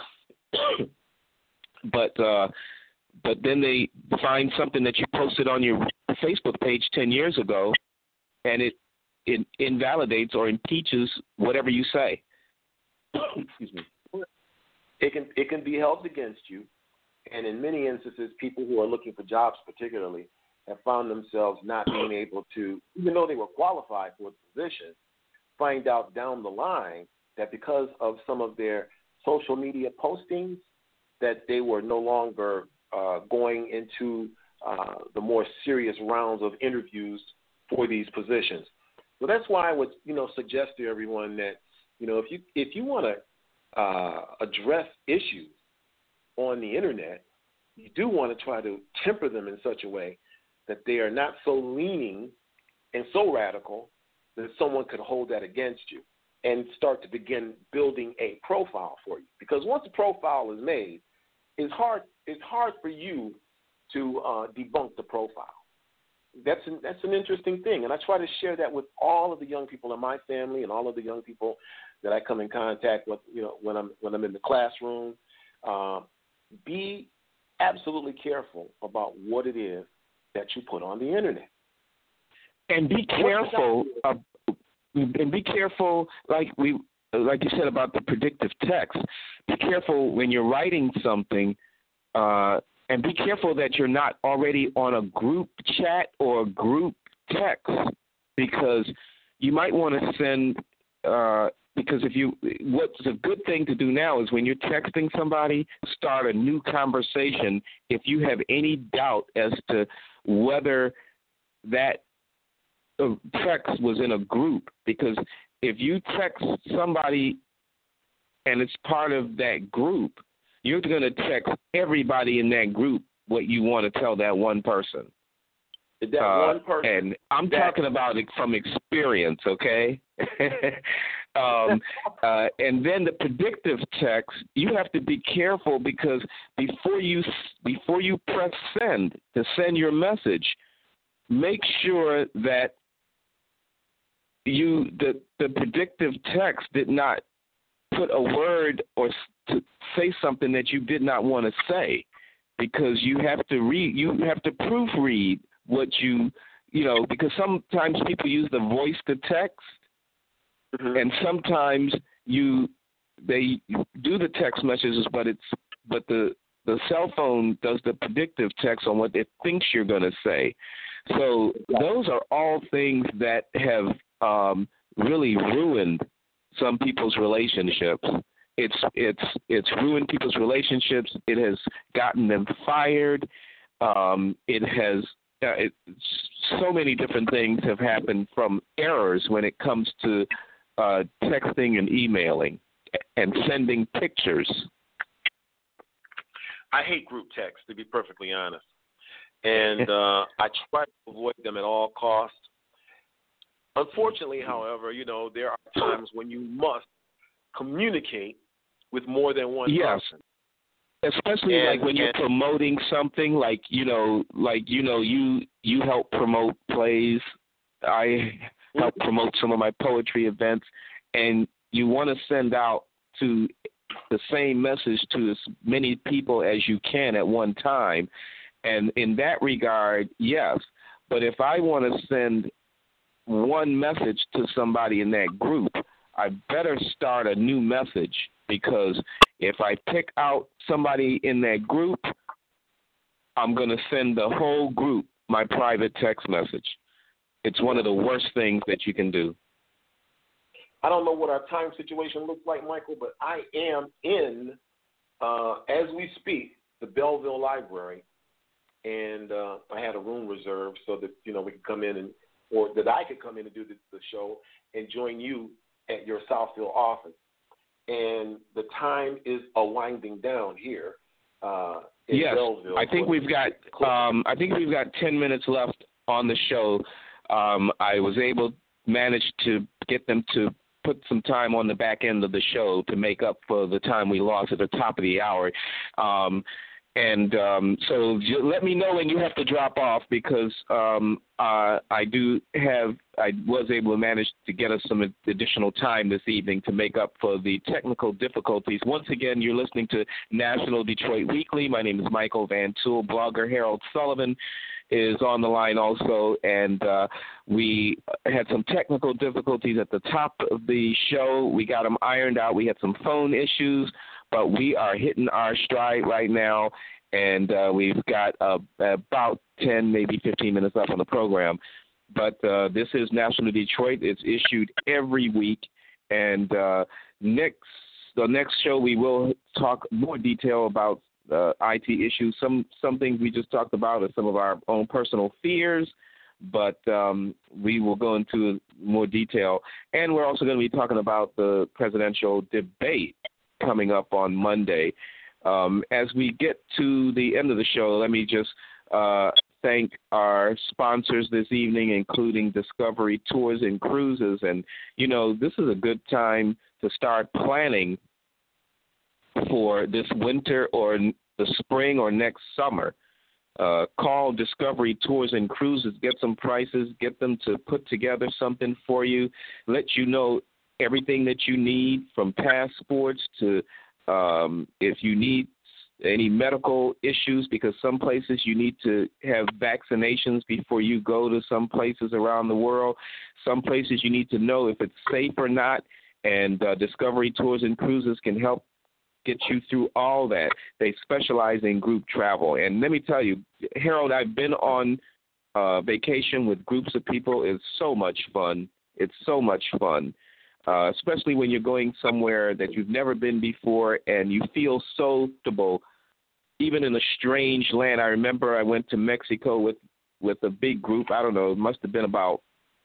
but then they find something that you posted on your Facebook page 10 years ago, and it invalidates or impeaches whatever you say. Excuse me. It can be held against you, and in many instances, people who are looking for jobs particularly have found themselves not being able to, even though they were qualified for the position, find out down the line that because of some of their social media postings that they were no longer going into the more serious rounds of interviews for these positions. So that's why I would, suggest to everyone that, if you want to address issues on the internet, you do want to try to temper them in such a way that they are not so leaning and so radical that someone could hold that against you and start to begin building a profile for you. Because once a profile is made, it's hard for you to debunk the profile. That's an interesting thing, and I try to share that with all of the young people in my family and all of the young people that I come in contact with, when I'm in the classroom. Be absolutely careful about what it is that you put on the internet, and be careful. Like you said about the predictive text. Be careful when you're writing something. And be careful that you're not already on a group chat or a group text, because you might want to send because what's a good thing to do now is when you're texting somebody, start a new conversation if you have any doubt as to whether that text was in a group. Because if you text somebody and it's part of that group, you're going to text everybody in that group what you want to tell that one person. That one person. And I'm talking about it from experience, okay? And then the predictive text, you have to be careful because before you press send to send your message, make sure that the predictive text did not put a word or to say something that you did not want to say, because you have to proofread what because sometimes people use the voice to text, and sometimes they do the text messages, but the cell phone does the predictive text on what it thinks you're going to say. So those are all things that have really ruined some people's relationships. It's ruined people's relationships. It has gotten them fired. So many different things have happened from errors when it comes to texting and emailing and sending pictures. I hate group text, to be perfectly honest. And I try to avoid them at all costs. Unfortunately, however, there are times when you must communicate with more than one person. Especially when you're promoting something, you help promote plays. I help promote some of my poetry events, and you want to send out to the same message to as many people as you can at one time. And in that regard, yes. But if I want to send one message to somebody in that group, I better start a new message, because if I pick out somebody in that group, I'm going to send the whole group my private text message. It's one of the worst things that you can do. I don't know what our time situation looks like, Michael, but I am in, as we speak, the Belleville Library, and I had a room reserved so that we could come in or that I could come in and do the show and join you at your Southfield office. And the time is winding down here. In Belleville. I think we've got 10 minutes left on the show. I was managed to get them to put some time on the back end of the show to make up for the time we lost at the top of the hour. So let me know when you have to drop off, because I was able to manage to get us some additional time this evening to make up for the technical difficulties. Once again, you're listening to National Detroit Weekly. My name is Michael Van Tool. Blogger Harold Sullivan is on the line also, and we had some technical difficulties at the top of the show. We got them ironed out. We had some phone issues, but we are hitting our stride right now, and we've got about 10, maybe 15 minutes left on the program. But this is National Detroit. It's issued every week, and the next show we will talk more detail about IT issues. Some things we just talked about are some of our own personal fears, but we will go into more detail. And we're also going to be talking about the presidential debate coming up on Monday. As we get to the end of the show, let me just thank our sponsors this evening, including Discovery Tours and Cruises. And, this is a good time to start planning for this winter or the spring or next summer. Call Discovery Tours and Cruises, get some prices, get them to put together something for you, let you know everything that you need, from passports to if you need any medical issues, because some places you need to have vaccinations before you go to some places around the world. Some places you need to know if it's safe or not, and Discovery Tours and Cruises can help get you through all that. They specialize in group travel. And let me tell you, Harold, I've been on vacation with groups of people. It's so much fun. It's so much fun, especially when you're going somewhere that you've never been before and you feel so comfortable, even in a strange land. I remember I went to Mexico with a big group. I don't know, it must have been about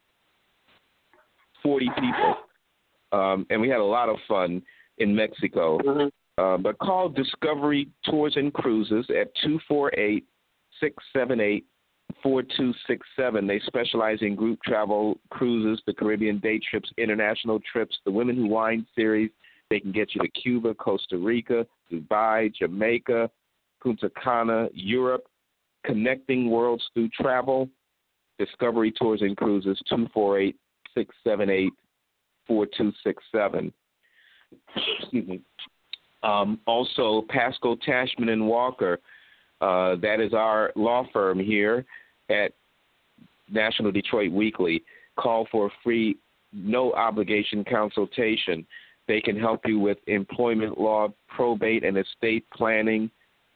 40 people, and we had a lot of fun in Mexico. Mm-hmm. But call Discovery Tours and Cruises at 4267. They specialize in group travel, cruises, the Caribbean day trips, international trips, the Women Who Wine series. They can get you to Cuba, Costa Rica, Dubai, Jamaica, Punta Cana, Europe, connecting worlds through travel. Discovery Tours and Cruises, 248-678-4267. Excuse me. Also, Pasco, Tashman, and Walker. That is our law firm here at National Detroit Weekly. Call for a free, no-obligation consultation. They can help you with employment law, probate and estate planning,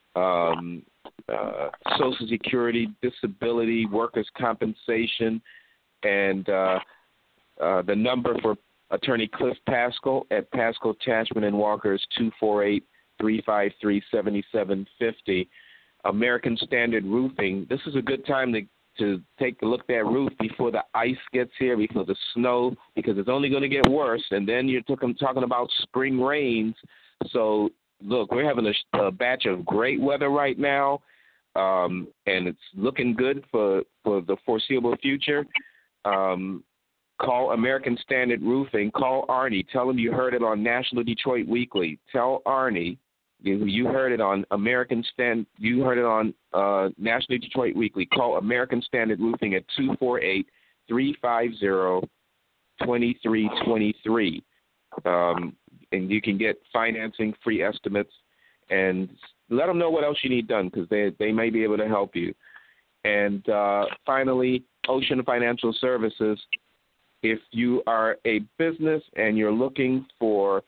Social Security, disability, workers' compensation, and the number for Attorney Cliff Pascal at Pascal, Tashman, and Walker is 248-353-7750. American Standard Roofing. This is a good time to take a look at that roof before the ice gets here, before the snow, because it's only going to get worse. And then you're talking about spring rains. So, look, we're having a batch of great weather right now, and it's looking good for the foreseeable future. Call American Standard Roofing. Call Arnie. Tell him you heard it on National Detroit Weekly. Tell Arnie you heard it on You heard it on National Detroit Weekly. Call American Standard Roofing at 248-350-2323. And you can get financing, free estimates, and let them know what else you need done, because they may be able to help you. And finally, Ocean Financial Services. If you are a business and you're looking for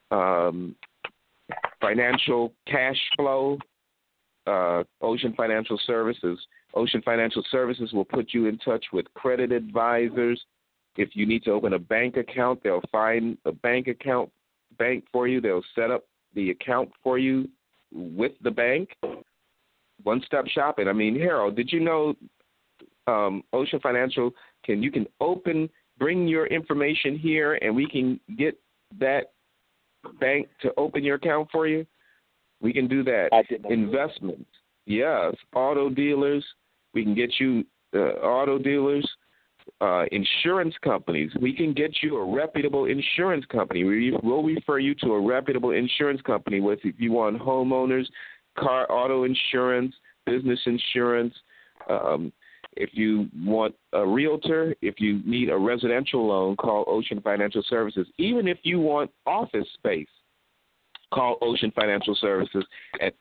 financial cash flow, Ocean Financial Services. Ocean Financial Services will put you in touch with credit advisors. If you need to open a bank account, they'll find a bank for you. They'll set up the account for you with the bank. One-stop shopping. I mean, Harold, did you know Ocean Financial you can bring your information here, and we can get that bank to open your account for you? We can do that. Investments. Yes. Auto dealers. We can get you auto dealers. Insurance companies. We can get you a reputable insurance company. We'll refer you to a reputable insurance company if you want homeowners, auto insurance, business insurance. If you want a realtor, if you need a residential loan, call Ocean Financial Services. Even if you want office space, call Ocean Financial Services at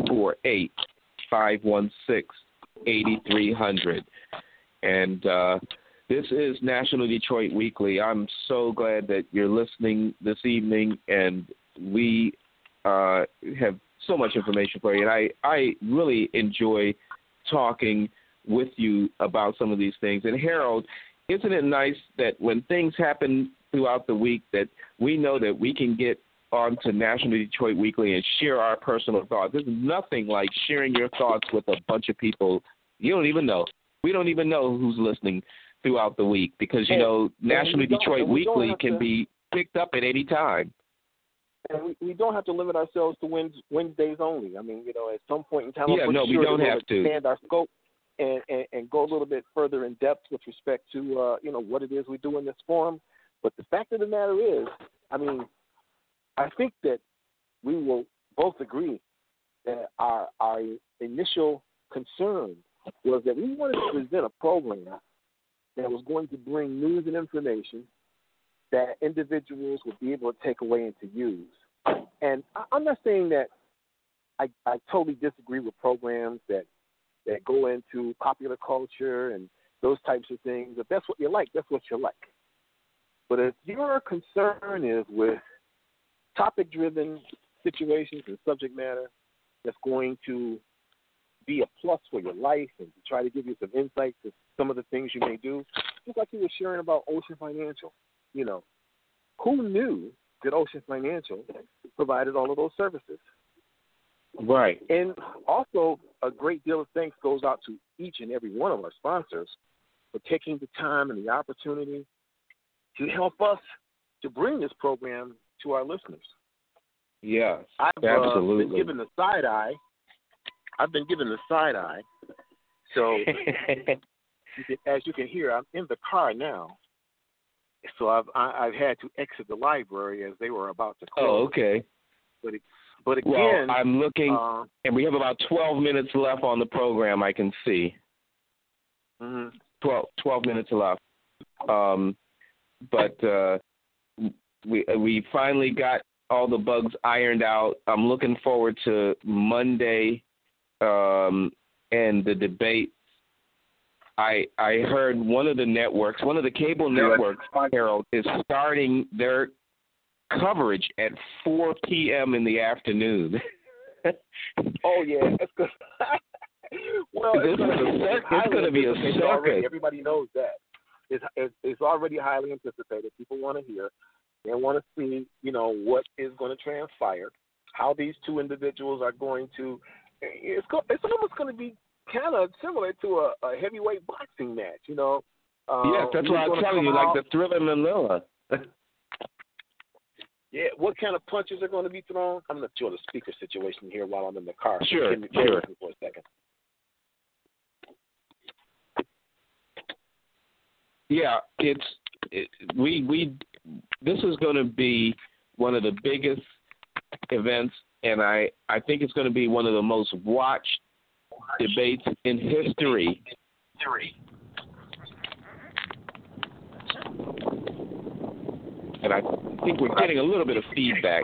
248-516-8300. And this is National Detroit Weekly. I'm so glad that you're listening this evening, and we have so much information for you. And I really enjoy talking with you about some of these things. And Harold, isn't it nice that when things happen throughout the week that we know that we can get on to National Detroit Weekly and share our personal thoughts? There's nothing like sharing your thoughts with a bunch of people you don't even know. We don't even know who's listening throughout the week, because, National Detroit Weekly can be picked up at any time. And we don't have to limit ourselves to Wednesdays only. I mean, at some point in time, we don't have to expand our scope and go a little bit further in depth with respect to, what it is we do in this forum. But the fact of the matter is, I mean, I think that we will both agree that our initial concern was that we wanted to present a program that was going to bring news and information that individuals would be able to take away and to use. And I'm not saying that I totally disagree with programs that go into popular culture and those types of things. If that's what you like, that's what you like. But if your concern is with topic-driven situations and subject matter that's going to be a plus for your life and to try to give you some insight to some of the things you may do, just like you were sharing about Ocean Financial, who knew that Ocean Financial provided all of those services? Right. And also, a great deal of thanks goes out to each and every one of our sponsors for taking the time and the opportunity to help us to bring this program to our listeners. Yes, I've absolutely. been given the side eye. So, as you can hear, I'm in the car now. So I've had to exit the library as they were about to close. Oh, okay. But again, well, I'm looking, and we have about 12 minutes left on the program. I can see. 12 minutes left. But we finally got all the bugs ironed out. I'm looking forward to Monday and the debate. I heard one of the cable networks, Harold, is starting their coverage at 4 p.m. in the afternoon. Oh, yeah. That's good. Well, it's going to be a circus. Everybody knows that. It's already highly anticipated. People want to hear. They want to see, what is going to transpire, how these two individuals are going to. It's almost going to be kind of similar to a heavyweight boxing match, Yes, that's what I'm telling you, like the Thriller Manila. Yeah, what kind of punches are going to be thrown? I'm not sure the speaker situation here while I'm in the car. Sure. For a second. Yeah, this is going to be one of the biggest events, and I think it's going to be one of the most watched debates in history. And I think we're getting a little bit of feedback.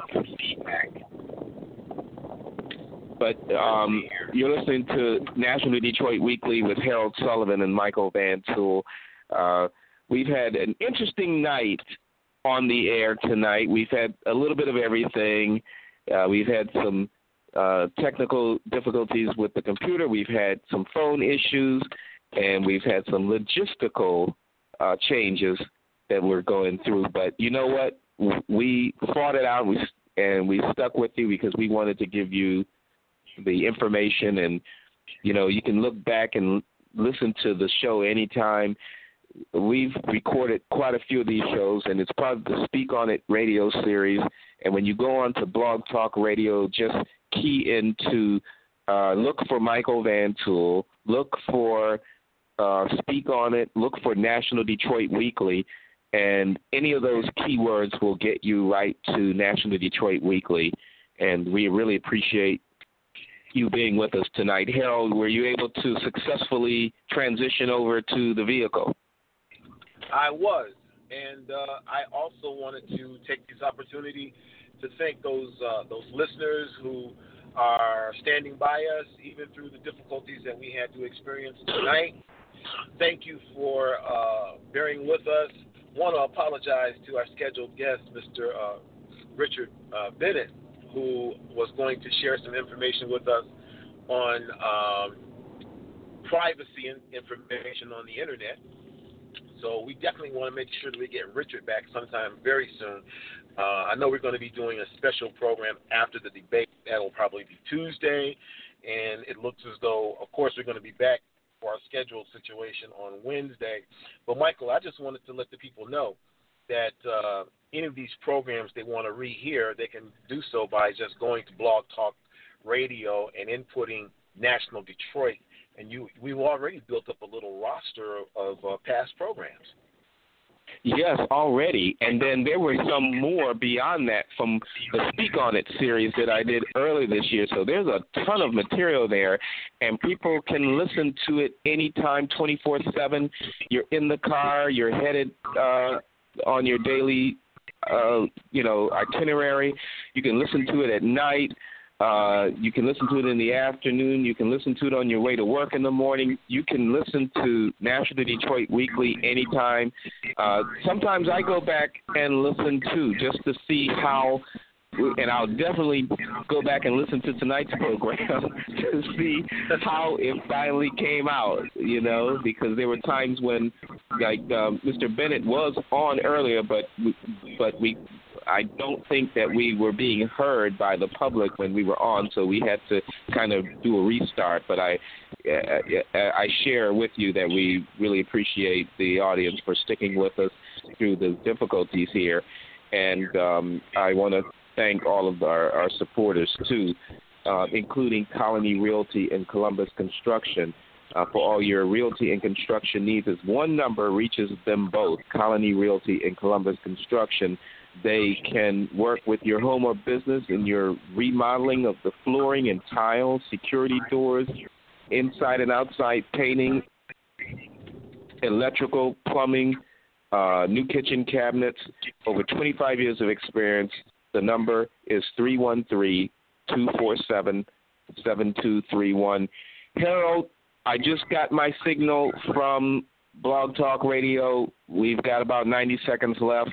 But you're listening to National Detroit Weekly with Harold Sullivan and Michael Van Tool. We've had an interesting night on the air tonight. We've had a little bit of everything. We've had some technical difficulties with the computer. We've had some phone issues, and we've had some logistical changes that we're going through. But you know what? We fought it out, and we stuck with you because we wanted to give you the information. And, you can look back and listen to the show anytime. We've recorded quite a few of these shows, and it's part of the Speak On It radio series. And when you go on to Blog Talk Radio, just key into, look for Michael Van Tool, look for Speak On It, look for National Detroit Weekly, and any of those keywords will get you right to National Detroit Weekly. And we really appreciate you being with us tonight. Harold, were you able to successfully transition over to the vehicle? I was, and I also wanted to take this opportunity to thank those listeners who are standing by us even through the difficulties that we had to experience tonight. Thank you for bearing with us. Want to apologize to our scheduled guest, Mr. Richard Bennett, who was going to share some information with us on privacy information on the internet. So we definitely want to make sure that we get Richard back sometime very soon. I know we're going to be doing a special program after the debate. That will probably be Tuesday. And it looks as though, of course, we're going to be back for our scheduled situation on Wednesday. But, Michael, I just wanted to let the people know that any of these programs they want to rehear, they can do so by just going to Blog Talk Radio and inputting National Detroit. And we've already built up a little roster of past programs. Yes, already. And then there were some more beyond that from the Speak On It series that I did early this year. So there's a ton of material there, and people can listen to it anytime, 24/7. You're in the car, you're headed on your daily, itinerary. You can listen to it at night. You can listen to it in the afternoon. You can listen to it on your way to work in the morning. You can listen to National Detroit Weekly anytime. Sometimes I go back and listen too, just to see how, and I'll definitely go back and listen to tonight's program to see how it finally came out, because there were times when, like, Mr. Bennett was on earlier, but I don't think that we were being heard by the public when we were on, so we had to kind of do a restart. But I share with you that we really appreciate the audience for sticking with us through the difficulties here. And I want to thank all of our supporters, too, including Colony Realty and Columbus Construction, for all your realty and construction needs. It's one number reaches them both, Colony Realty and Columbus Construction. They can work with your home or business in your remodeling of the flooring and tiles, security doors, inside and outside painting, electrical, plumbing, new kitchen cabinets. Over 25 years of experience. The number is 313-247-7231. Harold, I just got my signal from Blog Talk Radio. We've got about 90 seconds left.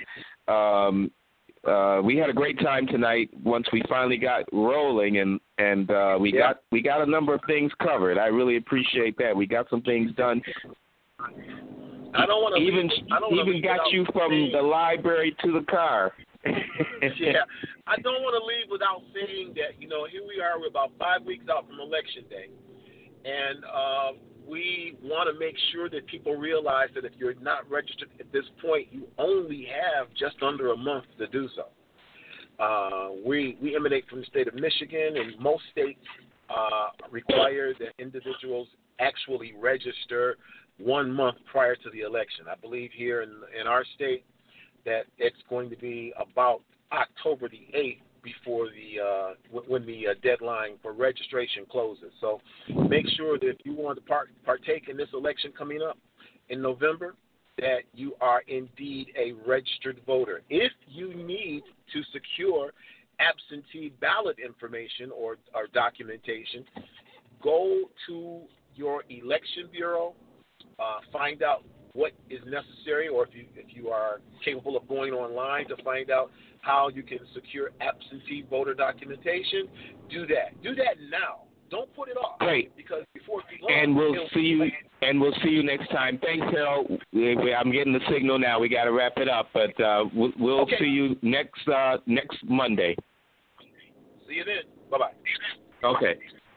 We had a great time tonight once we finally got rolling, and we got a number of things covered. I really appreciate that. We got some things done. I don't want to even got you from the library to the car. Yeah, I don't want to leave without saying that, here we are, we're about 5 weeks out from Election Day, and we want to make sure that people realize that if you're not registered at this point, you only have just under a month to do so. We emanate from the state of Michigan, and most states require that individuals actually register 1 month prior to the election. I believe here in our state that it's going to be about October the 8th before when the deadline for registration closes. So make sure that if you want to partake in this election coming up in November, that you are indeed a registered voter. If you need to secure absentee ballot information or documentation, go to your election bureau, find out what is necessary, or if you are capable of going online to find out how you can secure absentee voter documentation, do that. Do that now. Don't put it off. Great. Because before it's long, and we'll see you next time. Thanks, Harold. I'm getting the signal now. We got to wrap it up, but we'll see you next Monday. See you then. Bye-bye. Okay.